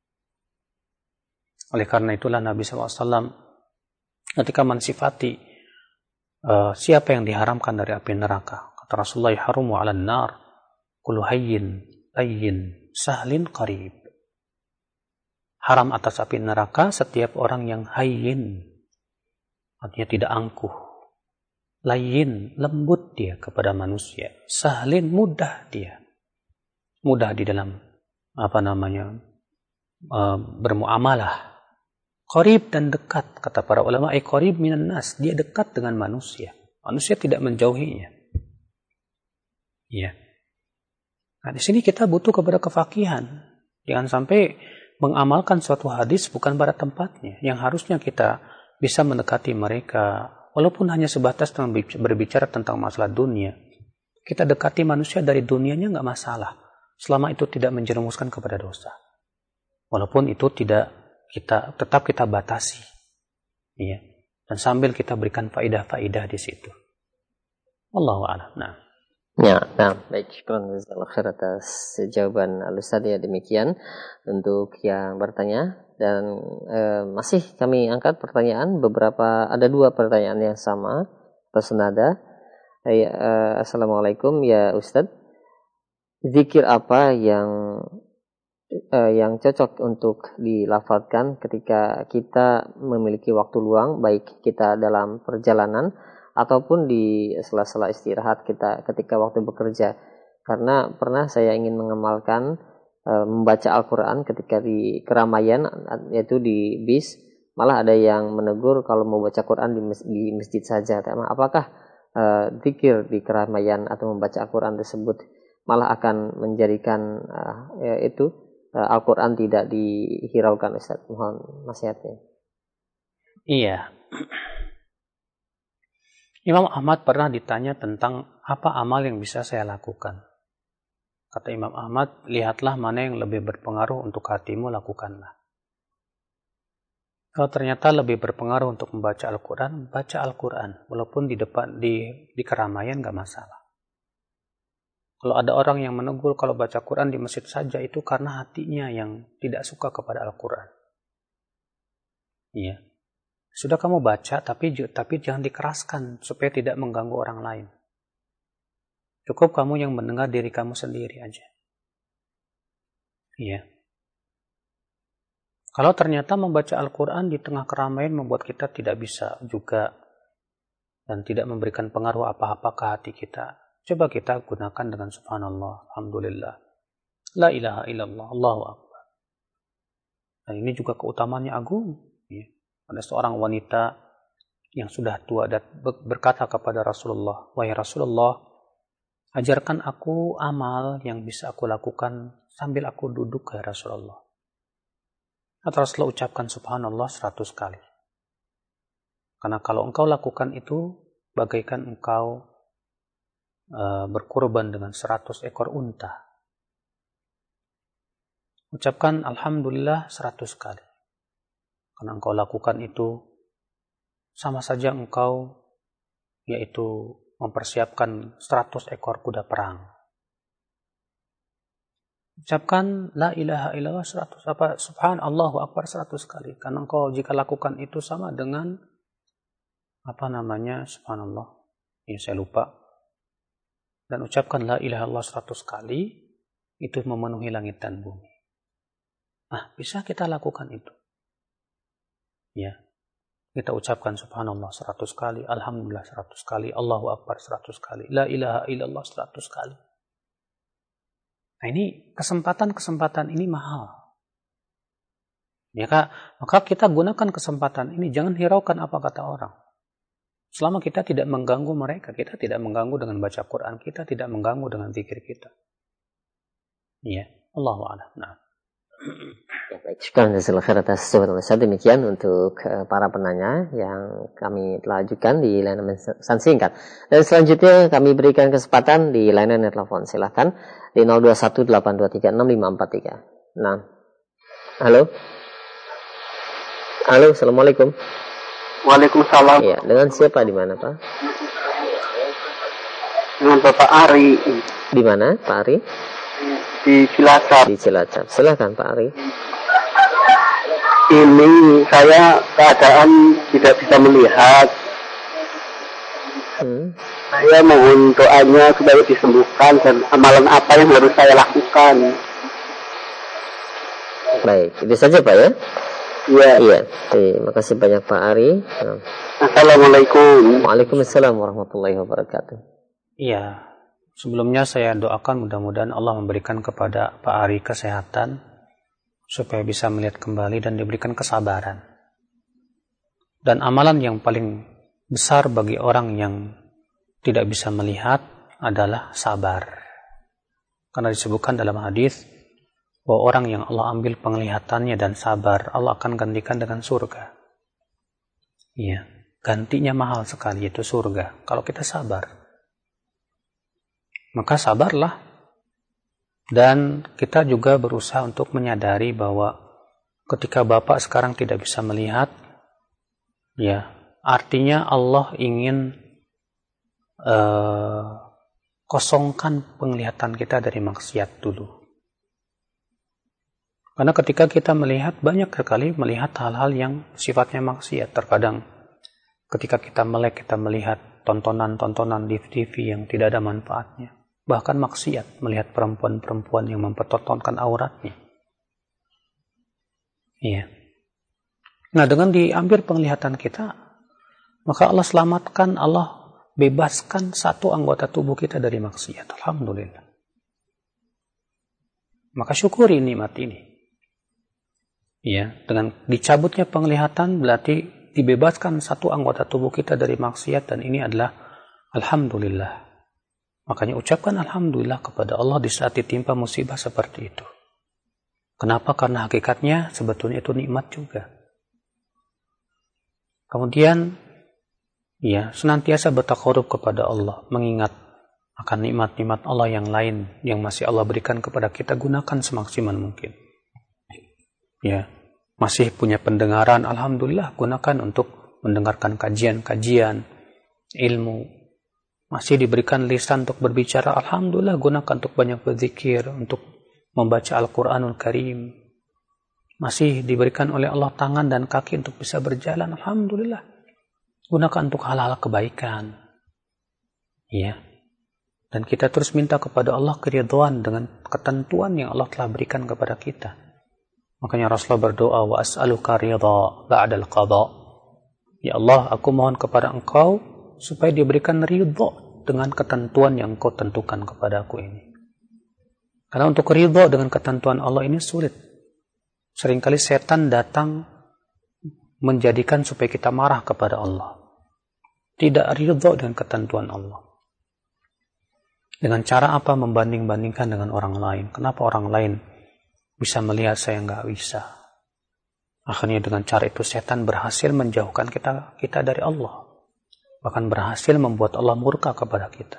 Oleh karena itulah Nabi Shallallahu Alaihi Wasallam ketika mensifati uh, siapa yang diharamkan dari api neraka, kata Rasulullah, harumu ala nar kullu hayyin layyin sahlin qarib. Haram atas api neraka setiap orang yang hayyin, artinya tidak angkuh, layyin, lembut dia kepada manusia, sahlin, mudah dia, mudah di dalam apa namanya uh, bermuamalah, qarib dan dekat, kata para ulama, ay qarib minan nas, dia dekat dengan manusia, manusia tidak menjauhinya. Iya. Nah, di sini kita butuh kepada kefakihan, jangan sampai mengamalkan suatu hadis bukan pada tempatnya, yang harusnya kita bisa mendekati mereka, walaupun hanya sebatas berbicara tentang masalah dunia. Kita dekati manusia dari dunianya nggak masalah, selama itu tidak menjerumuskan kepada dosa. Walaupun itu tidak kita tetap kita batasi, ya, dan sambil kita berikan faidah-faidah di situ. Wallahu a'lam. Nah. Ya, nah, baik, syukran jazakallahu khair atas jawaban Al-Ustaz ya, demikian untuk yang bertanya dan eh, masih kami angkat pertanyaan beberapa, ada dua pertanyaan yang sama atau senada. Eh, eh, Assalamualaikum ya Ustaz, zikir apa yang eh, yang cocok untuk dilafadzkan ketika kita memiliki waktu luang, baik kita dalam perjalanan ataupun di sela-sela istirahat kita ketika waktu bekerja. Karena pernah saya ingin mengamalkan e, membaca Al-Quran ketika di keramaian, yaitu di bis, malah ada yang menegur kalau mau baca Quran di, mes- di masjid saja. Apakah e, zikir di keramaian atau membaca Al-Quran tersebut malah akan menjadikan e, ya, itu e, Al-Quran tidak dihiraukan, Ustaz? Mohon nasihatnya. Iya. Imam Ahmad pernah ditanya tentang apa amal yang bisa saya lakukan. Kata Imam Ahmad, lihatlah mana yang lebih berpengaruh untuk hatimu, lakukanlah. Kalau ternyata lebih berpengaruh untuk membaca Al-Quran, baca Al-Quran. Walaupun di depan di, di keramaian gak masalah. Kalau ada orang yang menegur kalau baca Quran di masjid saja, itu karena hatinya yang tidak suka kepada Al-Quran. Iya. Sudah kamu baca, tapi tapi jangan dikeraskan supaya tidak mengganggu orang lain. Cukup kamu yang mendengar diri kamu sendiri aja. Iya. Kalau ternyata membaca Al-Quran di tengah keramaian membuat kita tidak bisa juga dan tidak memberikan pengaruh apa-apa ke hati kita, coba kita gunakan dengan subhanallah, alhamdulillah, la ilaha illallah, Allahu akbar. Dan ini juga keutamaannya agung. Ya. Ada seorang wanita yang sudah tua dan berkata kepada Rasulullah, wahai Rasulullah, ajarkan aku amal yang bisa aku lakukan sambil aku duduk ya Rasulullah. Atau Rasulullah ucapkan subhanallah seratus kali. Karena kalau engkau lakukan itu, bagaikan engkau uh, berkorban dengan seratus ekor unta. Ucapkan alhamdulillah seratus kali. Karena engkau lakukan itu, sama saja engkau yaitu mempersiapkan seratus ekor kuda perang. Ucapkan la ilaha illallah seratus, apa subhanallahu akbar seratus kali. Karena engkau jika lakukan itu sama dengan apa namanya subhanallah. Ya saya lupa. Dan ucapkan la ilaha illallah seratus kali, itu memenuhi langit dan bumi. Nah, bisa kita lakukan itu. Ya. Kita ucapkan subhanallah seratus kali, alhamdulillah seratus kali, Allahu akbar seratus kali, la ilaha illallah seratus kali. Nah, ini kesempatan-kesempatan ini mahal. Ya, Kak, maka kita gunakan kesempatan ini, jangan hiraukan apa kata orang. Selama kita tidak mengganggu mereka, kita tidak mengganggu dengan baca Quran, kita tidak mengganggu dengan zikir kita. Iya, Allahu a'lam. Nah. Ya, baik, syukur jazakallahu khair atas jawaban Ustaz. Demikian untuk uh, para penanya yang kami telah ajukan di layanan pesan singkat. Dan selanjutnya kami berikan kesempatan di layanan telepon. Silakan di nol dua satu delapan dua tiga enam lima empat tiga. Nah. Halo. Halo, assalamualaikum. Waalaikumsalam. Iya, dengan siapa di mana, Pak? Dengan Bapak Ari. Di mana, Pak Ari? Di Cilacap. Di Cilacap. Silakan Pak Ari. Ini saya keadaan tidak bisa melihat. Hmm. Saya mohon doanya supaya disembuhkan dan amalan apa yang harus saya lakukan. Baik, itu saja Pak ya. Iya. Iya. Terima kasih banyak Pak Ari. Nah. Assalamualaikum. Waalaikumsalam warahmatullahi wabarakatuh. Iya. Sebelumnya saya doakan mudah-mudahan Allah memberikan kepada Pak Ari kesehatan supaya bisa melihat kembali dan diberikan kesabaran. Dan amalan yang paling besar bagi orang yang tidak bisa melihat adalah sabar. Karena disebutkan dalam hadis bahwa orang yang Allah ambil penglihatannya dan sabar, Allah akan gantikan dengan surga. Iya, gantinya mahal sekali, yaitu surga. Kalau kita sabar. Maka sabarlah. Dan kita juga berusaha untuk menyadari bahwa ketika Bapak sekarang tidak bisa melihat, ya, artinya Allah ingin uh, kosongkan penglihatan kita dari maksiat dulu. Karena ketika kita melihat, banyak sekali melihat hal-hal yang sifatnya maksiat. Terkadang ketika kita melek, kita melihat tontonan-tontonan di T V yang tidak ada manfaatnya. Bahkan maksiat, melihat perempuan-perempuan yang mempertontonkan auratnya. Iya. Nah, dengan diambil penglihatan kita, maka Allah selamatkan, Allah bebaskan satu anggota tubuh kita dari maksiat. Alhamdulillah. Maka syukuri nikmat ini. Ya, dengan dicabutnya penglihatan berarti dibebaskan satu anggota tubuh kita dari maksiat, dan ini adalah alhamdulillah. Makanya ucapkan alhamdulillah kepada Allah di saat ditimpa musibah seperti itu. Kenapa? Karena hakikatnya sebetulnya itu nikmat juga. Kemudian ya, senantiasa bertakarub kepada Allah, mengingat akan nikmat-nikmat Allah yang lain yang masih Allah berikan kepada kita, gunakan semaksimal mungkin. Ya, masih punya pendengaran, alhamdulillah, gunakan untuk mendengarkan kajian-kajian ilmu. Masih diberikan lisan untuk berbicara, alhamdulillah, gunakan untuk banyak berzikir, untuk membaca Al-Quranul Karim. Masih diberikan oleh Allah tangan dan kaki untuk bisa berjalan, alhamdulillah, gunakan untuk hal-hal kebaikan. Ya. Dan kita terus minta kepada Allah keridhaan dengan ketentuan yang Allah telah berikan kepada kita. Makanya Rasulullah berdoa, wa as'aluka ridha ba'dal qadha. Ya Allah, aku mohon kepada Engkau supaya diberikan ridha dengan ketentuan yang Engkau tentukan kepada aku ini. Karena untuk ridha dengan ketentuan Allah ini sulit. Seringkali setan datang menjadikan supaya kita marah kepada Allah. Tidak ridha dengan ketentuan Allah. Dengan cara apa? Membanding-bandingkan dengan orang lain. Kenapa orang lain bisa melihat saya nggak bisa? Akhirnya dengan cara itu setan berhasil menjauhkan kita kita dari Allah. Bahkan berhasil membuat Allah murka kepada kita.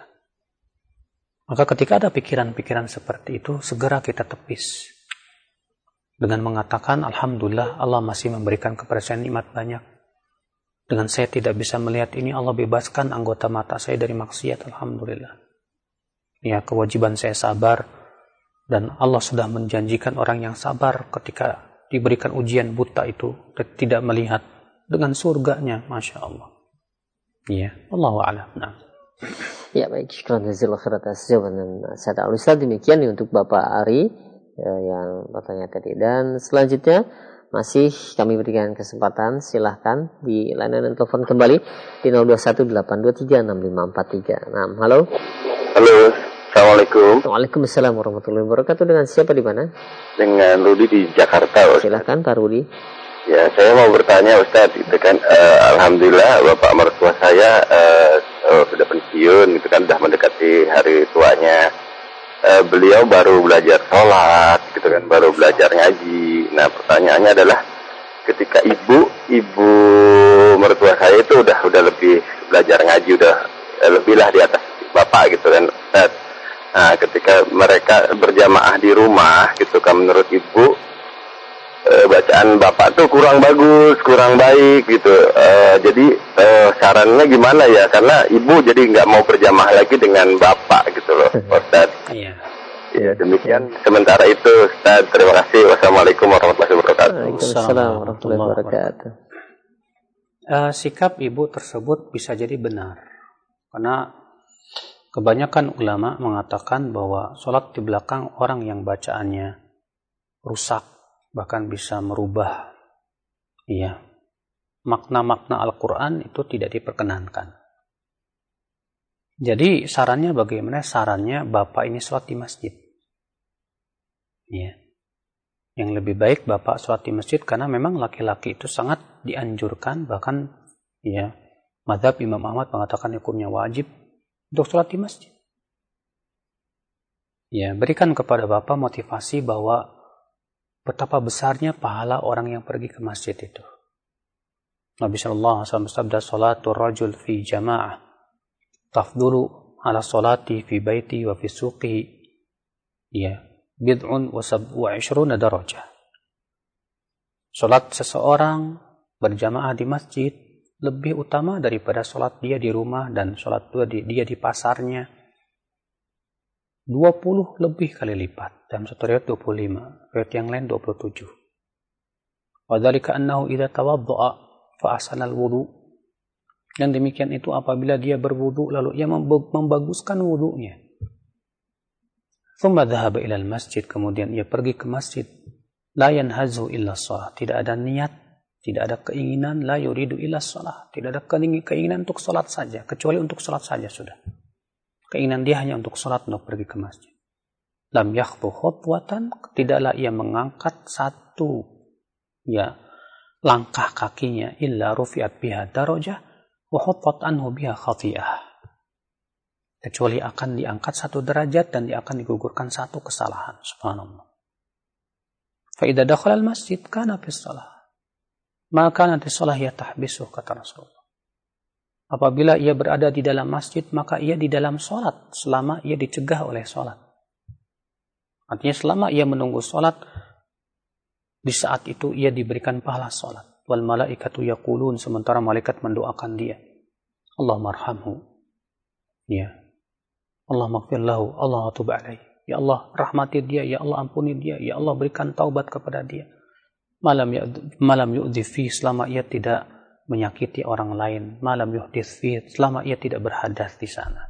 Maka ketika ada pikiran-pikiran seperti itu, segera kita tepis. Dengan mengatakan, alhamdulillah, Allah masih memberikan kepada saya nikmat banyak. Dengan saya tidak bisa melihat ini, Allah bebaskan anggota mata saya dari maksiat, alhamdulillah. Ya, kewajiban saya sabar, dan Allah sudah menjanjikan orang yang sabar ketika diberikan ujian buta itu, tidak melihat, dengan surganya, Masya Allah. Ya, Allahu a'lam. Nah. Ya, baik, syukran jazakallahu khairan atas jawaban Ustaz Al-Ustaz. Demikian untuk Bapak Ari ya, yang bertanya tadi. Dan selanjutnya masih kami berikan kesempatan, silahkan di layanan telepon kembali di nol dua satu delapan dua tiga enam lima empat tiga. Nah, halo. Halo, assalamualaikum. Waalaikumsalam warahmatullahi wabarakatuh. Dengan siapa di mana? Dengan Rudi di Jakarta, Ustaz. Silahkan Pak Rudi. Ya, saya mau bertanya, Ustaz, itu kan uh, alhamdulillah bapak mertua saya uh, uh, sudah pensiun, itu kan sudah mendekati hari tuanya. Uh, beliau baru belajar sholat, gitu kan, baru belajar ngaji. Nah, pertanyaannya adalah ketika ibu ibu mertua saya itu udah udah lebih belajar ngaji, udah uh, lebih lah di atas bapak, gitu kan, Ustaz. Nah, ketika mereka berjamaah di rumah, gitu kan, menurut ibu uh, bacaan bapak tuh kurang bagus, kurang baik, gitu. Uh, jadi uh, sarannya gimana ya? Karena ibu jadi nggak mau berjamaah lagi dengan bapak, gitu loh, Ustaz. Iya. Ya, demikian sementara itu, Ustaz. Terima kasih. Wassalamualaikum warahmatullahi wabarakatuh. Waalaikumsalam warahmatullahi wabarakatuh. Uh, sikap ibu tersebut bisa jadi benar. Karena kebanyakan ulama mengatakan bahwa sholat di belakang orang yang bacaannya rusak, bahkan bisa merubah ya, makna-makna Al-Quran, itu tidak diperkenankan. Jadi sarannya bagaimana? Sarannya bapak ini sholat di masjid. Ya. Yang lebih baik bapak sholat di masjid, karena memang laki-laki itu sangat dianjurkan, bahkan ya, mazhab Imam Ahmad mengatakan hukumnya wajib untuk sholat di masjid. Ya, berikan kepada bapak motivasi bahwa betapa besarnya pahala orang yang pergi ke masjid itu. Nabi Shallallahu Alaihi Wasallam bersabda, "Sholatul rajul fi jamaah tafdulu ala sholati fi baiti wa fi suqihi ya bid'un wa sab'u ishruna darajah." Salat seseorang berjamaah di masjid lebih utama daripada salat dia di rumah dan salat dia di pasarnya dua puluh lebih kali lipat. Dalam satu riwayat dua puluh lima, riwayat yang lain dua puluh tujuh. Wa dzalika annahu idza tawadda'a fa ahsana al-wudu'. Dan demikian itu apabila dia berwudu lalu ia membaguskan wudunya. Thumma dhahaba ila al-masjid, kemudian ia pergi ke masjid. La yanhazu illa shalah, tidak ada niat Tidak ada keinginan la yuridu illa shalah. Tidak ada keinginan untuk sholat saja, kecuali untuk sholat saja sudah. Keinginan dia hanya untuk sholat, untuk pergi ke masjid. Lam yakhtu khutwatan, tidaklah ia mengangkat satu ya langkah kakinya illa rufi'at biha darajah wa huttat anhu biha khati'ah. Kecuali akan diangkat satu derajat dan dia akan digugurkan satu kesalahan. Subhanallah. Fa idza dakhala al-masjid kana fi shalah. Maka nanti sholat ya tahbisuh, kata Rasulullah. Apabila ia berada di dalam masjid, maka ia di dalam sholat selama ia dicegah oleh sholat. Artinya selama ia menunggu sholat, di saat itu ia diberikan pahala sholat. Wal malaikatu yaqulun, sementara malaikat mendoakan dia. Allahumma arhamhu. Ya. Allah maghfir lahu, Allah tub alaih. Ya Allah rahmati dia, ya Allah ampuni dia, ya Allah berikan taubat kepada dia. Malam malam yu'dhi fi, selama ia tidak menyakiti orang lain. Malam yuhdits fi, selama ia tidak berhadas di sana.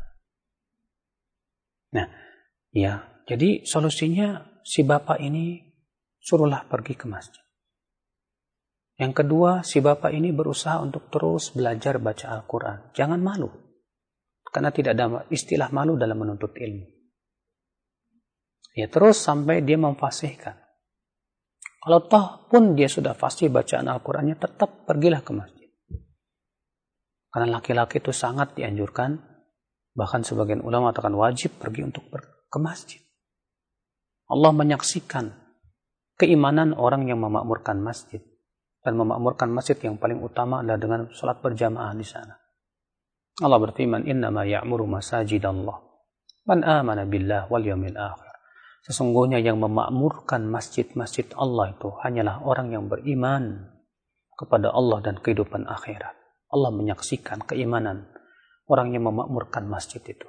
Nah, ya, jadi solusinya si bapak ini suruhlah pergi ke masjid. Yang kedua, si bapak ini berusaha untuk terus belajar baca Al-Quran. Jangan malu, karena tidak ada istilah malu dalam menuntut ilmu. Ya, terus sampai dia memfasihkan. Kalau toh pun dia sudah fasih bacaan Al-Qurannya, tetap pergilah ke masjid. Karena laki-laki itu sangat dianjurkan, bahkan sebagian ulama katakan wajib pergi untuk ke masjid. Allah menyaksikan keimanan orang yang memakmurkan masjid. Dan memakmurkan masjid yang paling utama adalah dengan sholat berjamaah di sana. Allah berfirman, innama ya'muru masajidallah man amana billah wal yawmil akhir. Sesungguhnya yang memakmurkan masjid-masjid Allah itu hanyalah orang yang beriman kepada Allah dan kehidupan akhirat. Allah menyaksikan keimanan orang yang memakmurkan masjid itu.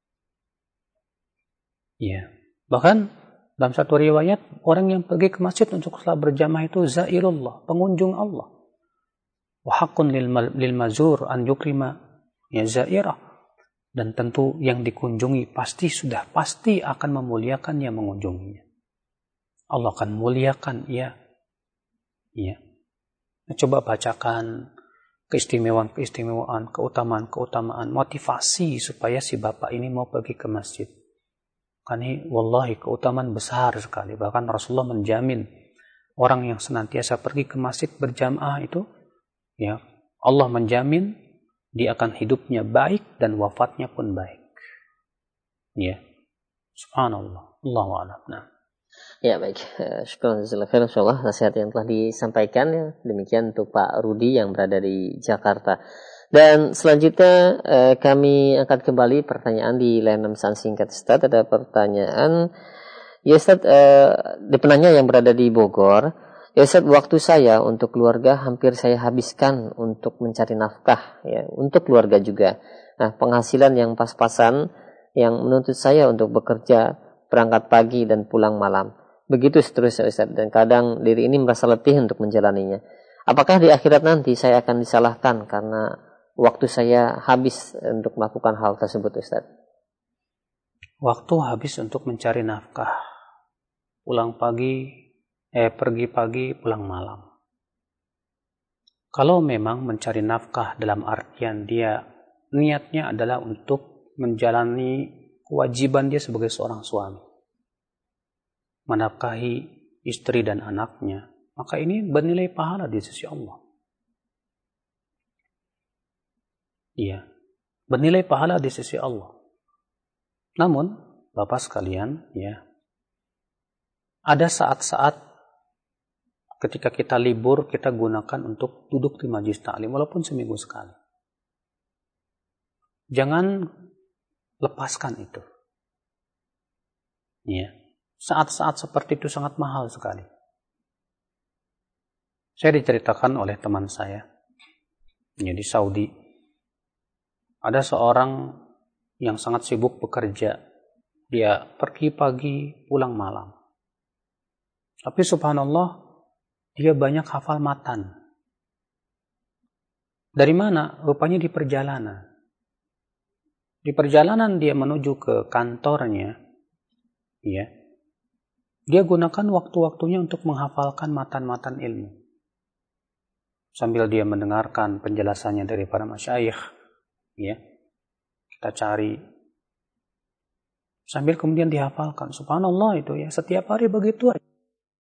Ya. Bahkan dalam satu riwayat, orang yang pergi ke masjid untuk salat berjamaah itu zairullah, pengunjung Allah. Wa haqqun lil mazur an yukrima ya zairah. Dan tentu yang dikunjungi pasti sudah pasti akan memuliakan yang mengunjunginya. Allah akan muliakan ia. Ya. Nah, coba bacakan keistimewaan-keistimewaan, keutamaan-keutamaan, motivasi supaya si bapak ini mau pergi ke masjid. Kan ini wallahi keutamaan besar sekali. Bahkan Rasulullah menjamin orang yang senantiasa pergi ke masjid berjamaah itu, ya, Allah menjamin dia akan hidupnya baik dan wafatnya pun baik. Ya. Subhanallah. Allahu a'lam. Nah. Ya, baik. Syukran jazakallahu khairan insyaallah nasihat yang telah disampaikan ya. Demikian untuk Pak Rudi yang berada di Jakarta. Dan selanjutnya eh, kami angkat kembali pertanyaan di layanan pesan singkat Ustaz. Ada pertanyaan. Ya Ustaz, eh, di penanya yang berada di Bogor. Ya Ustaz, waktu saya untuk keluarga hampir saya habiskan untuk mencari nafkah ya, untuk keluarga juga. Nah, penghasilan yang pas-pasan yang menuntut saya untuk bekerja, berangkat pagi dan pulang malam. Begitu seterusnya Ustaz, dan kadang diri ini merasa letih untuk menjalaninya. Apakah di akhirat nanti saya akan disalahkan karena waktu saya habis untuk melakukan hal tersebut Ustaz? Waktu habis untuk mencari nafkah. Pulang pagi Eh, pergi pagi, pulang malam. Kalau memang mencari nafkah dalam artian dia niatnya adalah untuk menjalani kewajiban dia sebagai seorang suami, menafkahi istri dan anaknya, maka ini bernilai pahala di sisi Allah. Iya, bernilai pahala di sisi Allah. Namun, Bapak sekalian, ya, ada saat-saat ketika kita libur, kita gunakan untuk duduk di majelis ta'lim, walaupun seminggu sekali. Jangan lepaskan itu. Ya. Saat-saat seperti itu sangat mahal sekali. Saya diceritakan oleh teman saya, ya, di Saudi. Ada seorang yang sangat sibuk bekerja. Dia pergi pagi, pulang malam. Tapi subhanallah, dia banyak hafal matan. Dari mana? Rupanya di perjalanan. Di perjalanan dia menuju ke kantornya, ya, dia gunakan waktu-waktunya untuk menghafalkan matan-matan ilmu. sambil dia mendengarkan penjelasannya dari para masyayikh, ya, kita cari sambil kemudian dihafalkan. Subhanallah itu ya, setiap hari begitu aja.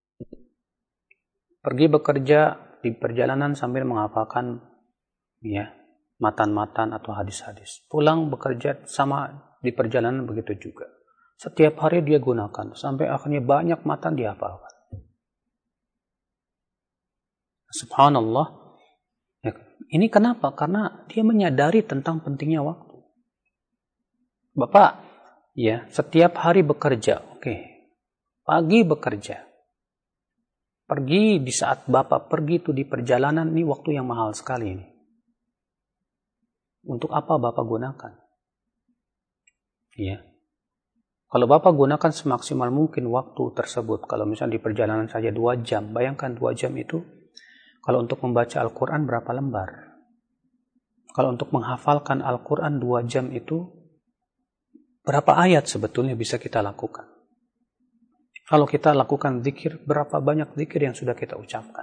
Pergi bekerja di perjalanan sambil menghafalkan ya matan-matan atau hadis-hadis. Pulang bekerja sama di perjalanan begitu juga. Setiap hari dia gunakan sampai akhirnya banyak matan dihafalkan. Subhanallah. Ya, ini kenapa? Karena dia menyadari tentang pentingnya waktu. Bapak, ya, setiap hari bekerja, oke. Okay. Pagi bekerja. Pergi di saat Bapak pergi itu di perjalanan, ini waktu yang mahal sekali ini. Untuk apa Bapak gunakan? Ya. Kalau Bapak gunakan semaksimal mungkin waktu tersebut, kalau misalnya di perjalanan saja dua jam, bayangkan dua jam itu, kalau untuk membaca Al-Quran berapa lembar? Kalau untuk menghafalkan Al-Quran dua jam itu, berapa ayat sebetulnya bisa kita lakukan? Kalau kita lakukan zikir, berapa banyak zikir yang sudah kita ucapkan?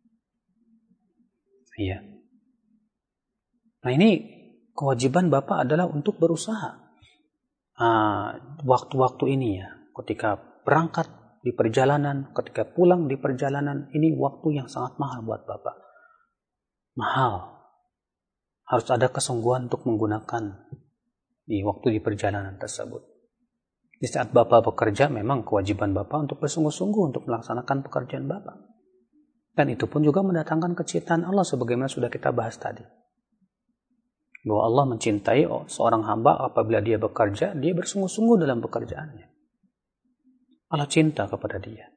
Iya. Nah ini kewajiban Bapak adalah untuk berusaha. Nah, waktu-waktu ini ya, ketika berangkat di perjalanan, ketika pulang di perjalanan, ini waktu yang sangat mahal buat Bapak. Mahal. Harus ada kesungguhan untuk menggunakan di waktu di perjalanan tersebut. Di saat Bapak bekerja, memang kewajiban Bapak untuk bersungguh-sungguh untuk melaksanakan pekerjaan Bapak. Dan itu pun juga mendatangkan kecintaan Allah sebagaimana sudah kita bahas tadi. Bahwa Allah mencintai seorang hamba apabila dia bekerja, dia bersungguh-sungguh dalam pekerjaannya. Allah cinta kepada dia.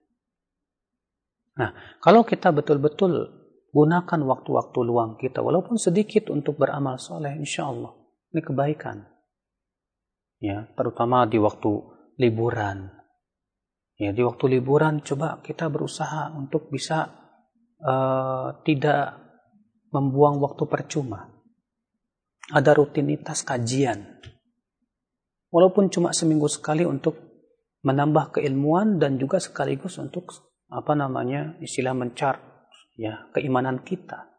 Nah, kalau kita betul-betul gunakan waktu-waktu luang kita, walaupun sedikit untuk beramal soleh, insya Allah, ini kebaikan. Ya, terutama di waktu liburan. Ya, di waktu liburan coba kita berusaha untuk bisa uh, tidak membuang waktu percuma. Ada rutinitas kajian. Walaupun cuma seminggu sekali untuk menambah keilmuan dan juga sekaligus untuk apa namanya istilah mencar ya keimanan kita.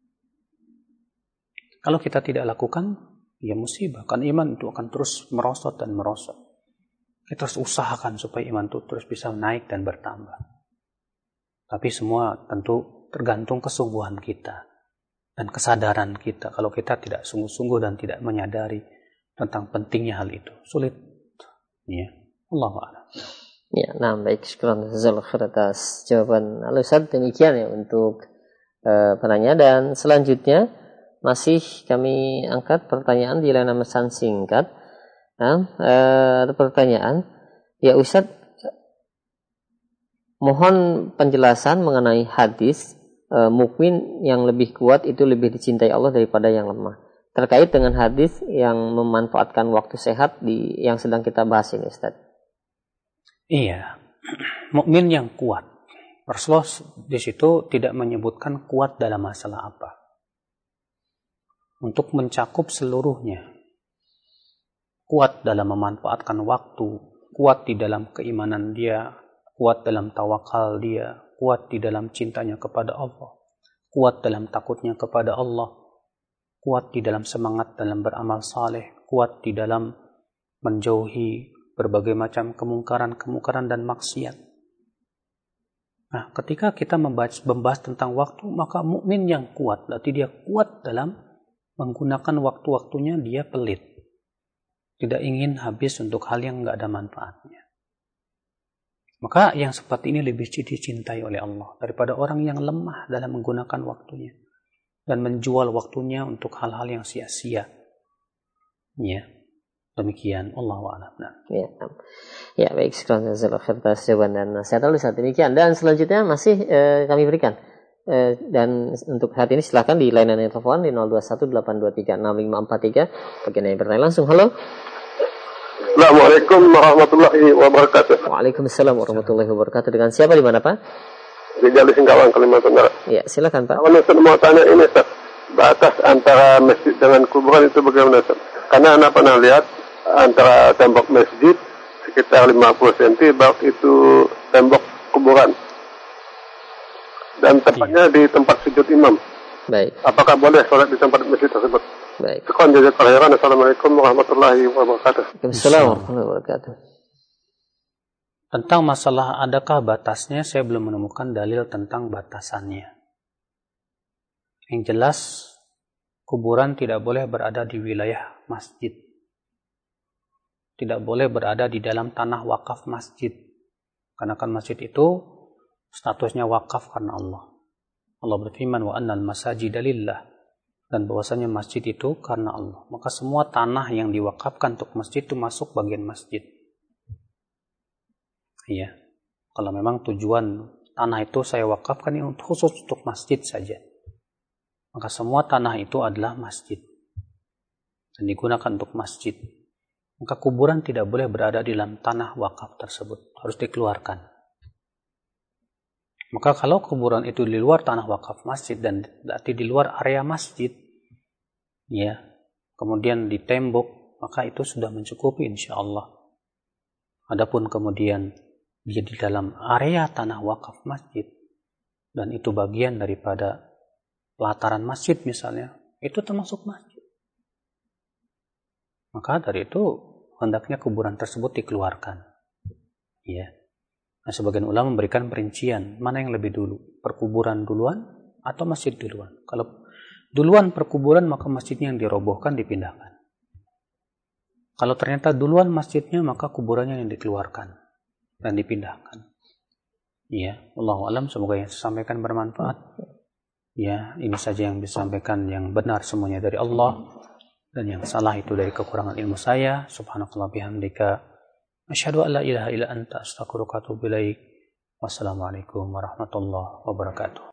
Kalau kita tidak lakukan, ya musibah. Kan iman itu akan terus merosot dan merosot. Kita harus usahakan supaya iman itu terus bisa naik dan bertambah. Tapi semua tentu tergantung kesungguhan kita dan kesadaran kita. Kalau kita tidak sungguh-sungguh dan tidak menyadari tentang pentingnya hal itu, sulit. Ya, Allahu a'lam. Ya, nah baik, syukran jazakallahu khair atas jawaban Al-Ustaz. Demikian ya untuk uh, penanya, dan selanjutnya masih kami angkat pertanyaan di layanan pesan singkat. Nah, uh, pertanyaan, ya Ustaz, mohon penjelasan mengenai hadis uh, mukmin yang lebih kuat itu lebih dicintai Allah daripada yang lemah. Terkait dengan hadis yang memanfaatkan waktu sehat di yang sedang kita bahas ini, Ustaz. Iya, mukmin yang kuat. Rasulullah di situ tidak menyebutkan kuat dalam masalah apa. Untuk mencakup seluruhnya. Kuat dalam memanfaatkan waktu, kuat di dalam keimanan dia, kuat dalam tawakal dia, kuat di dalam cintanya kepada Allah, kuat dalam takutnya kepada Allah, kuat di dalam semangat dalam beramal saleh, kuat di dalam menjauhi berbagai macam kemungkaran-kemungkaran dan maksiat. Nah, ketika kita membahas, membahas tentang waktu, maka mukmin yang kuat, berarti dia kuat dalam menggunakan waktu-waktunya, dia pelit. Tidak ingin habis untuk hal yang enggak ada manfaatnya. Maka yang seperti ini lebih dicintai oleh Allah daripada orang yang lemah dalam menggunakan waktunya dan menjual waktunya untuk hal-hal yang sia-sia. Ya. Demikian, Allahu a'lam. Ya, ya baik, sekarang jazakallahu khair atas jawaban dan nasihat Al-Ustaz. Demikian, dan selanjutnya masih eh, kami berikan. Eh, dan untuk saat ini silakan di layanan telepon di nol dua satu delapan dua tiga enam lima empat tiga. Bagi yang bertanya langsung, halo. Assalamualaikum warahmatullahi wabarakatuh. Waalaikumsalam warahmatullahi wabarakatuh. Dengan siapa, di mana Pak? Di Jali Singkawang, Kalimantan Barat. Ya, silakan Pak. Awan Ustaz mau tanya ini, Ustaz. Batas antara masjid dengan kuburan itu bagaimana, Ustaz? Karena anak pernah lihat antara tembok masjid sekitar lima puluh sentimeter, bak itu tembok kuburan. Dan tepatnya di tempat sujud imam. Baik. Apakah boleh sholat di tempat masjid tersebut? Baik. Sekian jazakallahu khairan. Assalamualaikum warahmatullahi wabarakatuh. Assalamualaikum warahmatullahi wabarakatuh. Tentang masalah adakah batasnya, saya belum menemukan dalil tentang batasannya. Yang jelas, kuburan tidak boleh berada di wilayah masjid. Tidak boleh berada di dalam tanah wakaf masjid. Karena kan masjid itu statusnya wakaf karena Allah. Allah berfirman, wa annal masajida lillah. Dan bahwasanya masjid itu karena Allah. Maka semua tanah yang diwakafkan untuk masjid itu masuk bagian masjid. Iya. Kalau memang tujuan tanah itu saya wakafkan ini khusus untuk masjid saja, maka semua tanah itu adalah masjid dan digunakan untuk masjid. Maka kuburan tidak boleh berada di dalam tanah wakaf tersebut, harus dikeluarkan. Maka kalau kuburan itu di luar tanah wakaf masjid dan berarti di luar area masjid, ya, kemudian di tembok, maka itu sudah mencukupi insya Allah. Adapun kemudian dia di dalam area tanah wakaf masjid dan itu bagian daripada pelataran masjid misalnya, itu termasuk masjid. Maka dari itu hendaknya kuburan tersebut dikeluarkan. Ya. Nah, sebagian ulama memberikan perincian mana yang lebih dulu, perkuburan duluan atau masjid duluan. Kalau duluan perkuburan, maka masjidnya yang dirobohkan, dipindahkan. Kalau ternyata duluan masjidnya, maka kuburannya yang dikeluarkan dan dipindahkan. Ya, wallahu alam, semoga yang saya sampaikan bermanfaat. Ya, ini saja yang disampaikan, yang benar semuanya dari Allah dan yang salah itu dari kekurangan ilmu saya. Subhanakallah bihamdika asyhadu an la ilaha illa anta astaghfiruka wa atubu ilaik. Wassalamualaikum warahmatullahi wabarakatuh.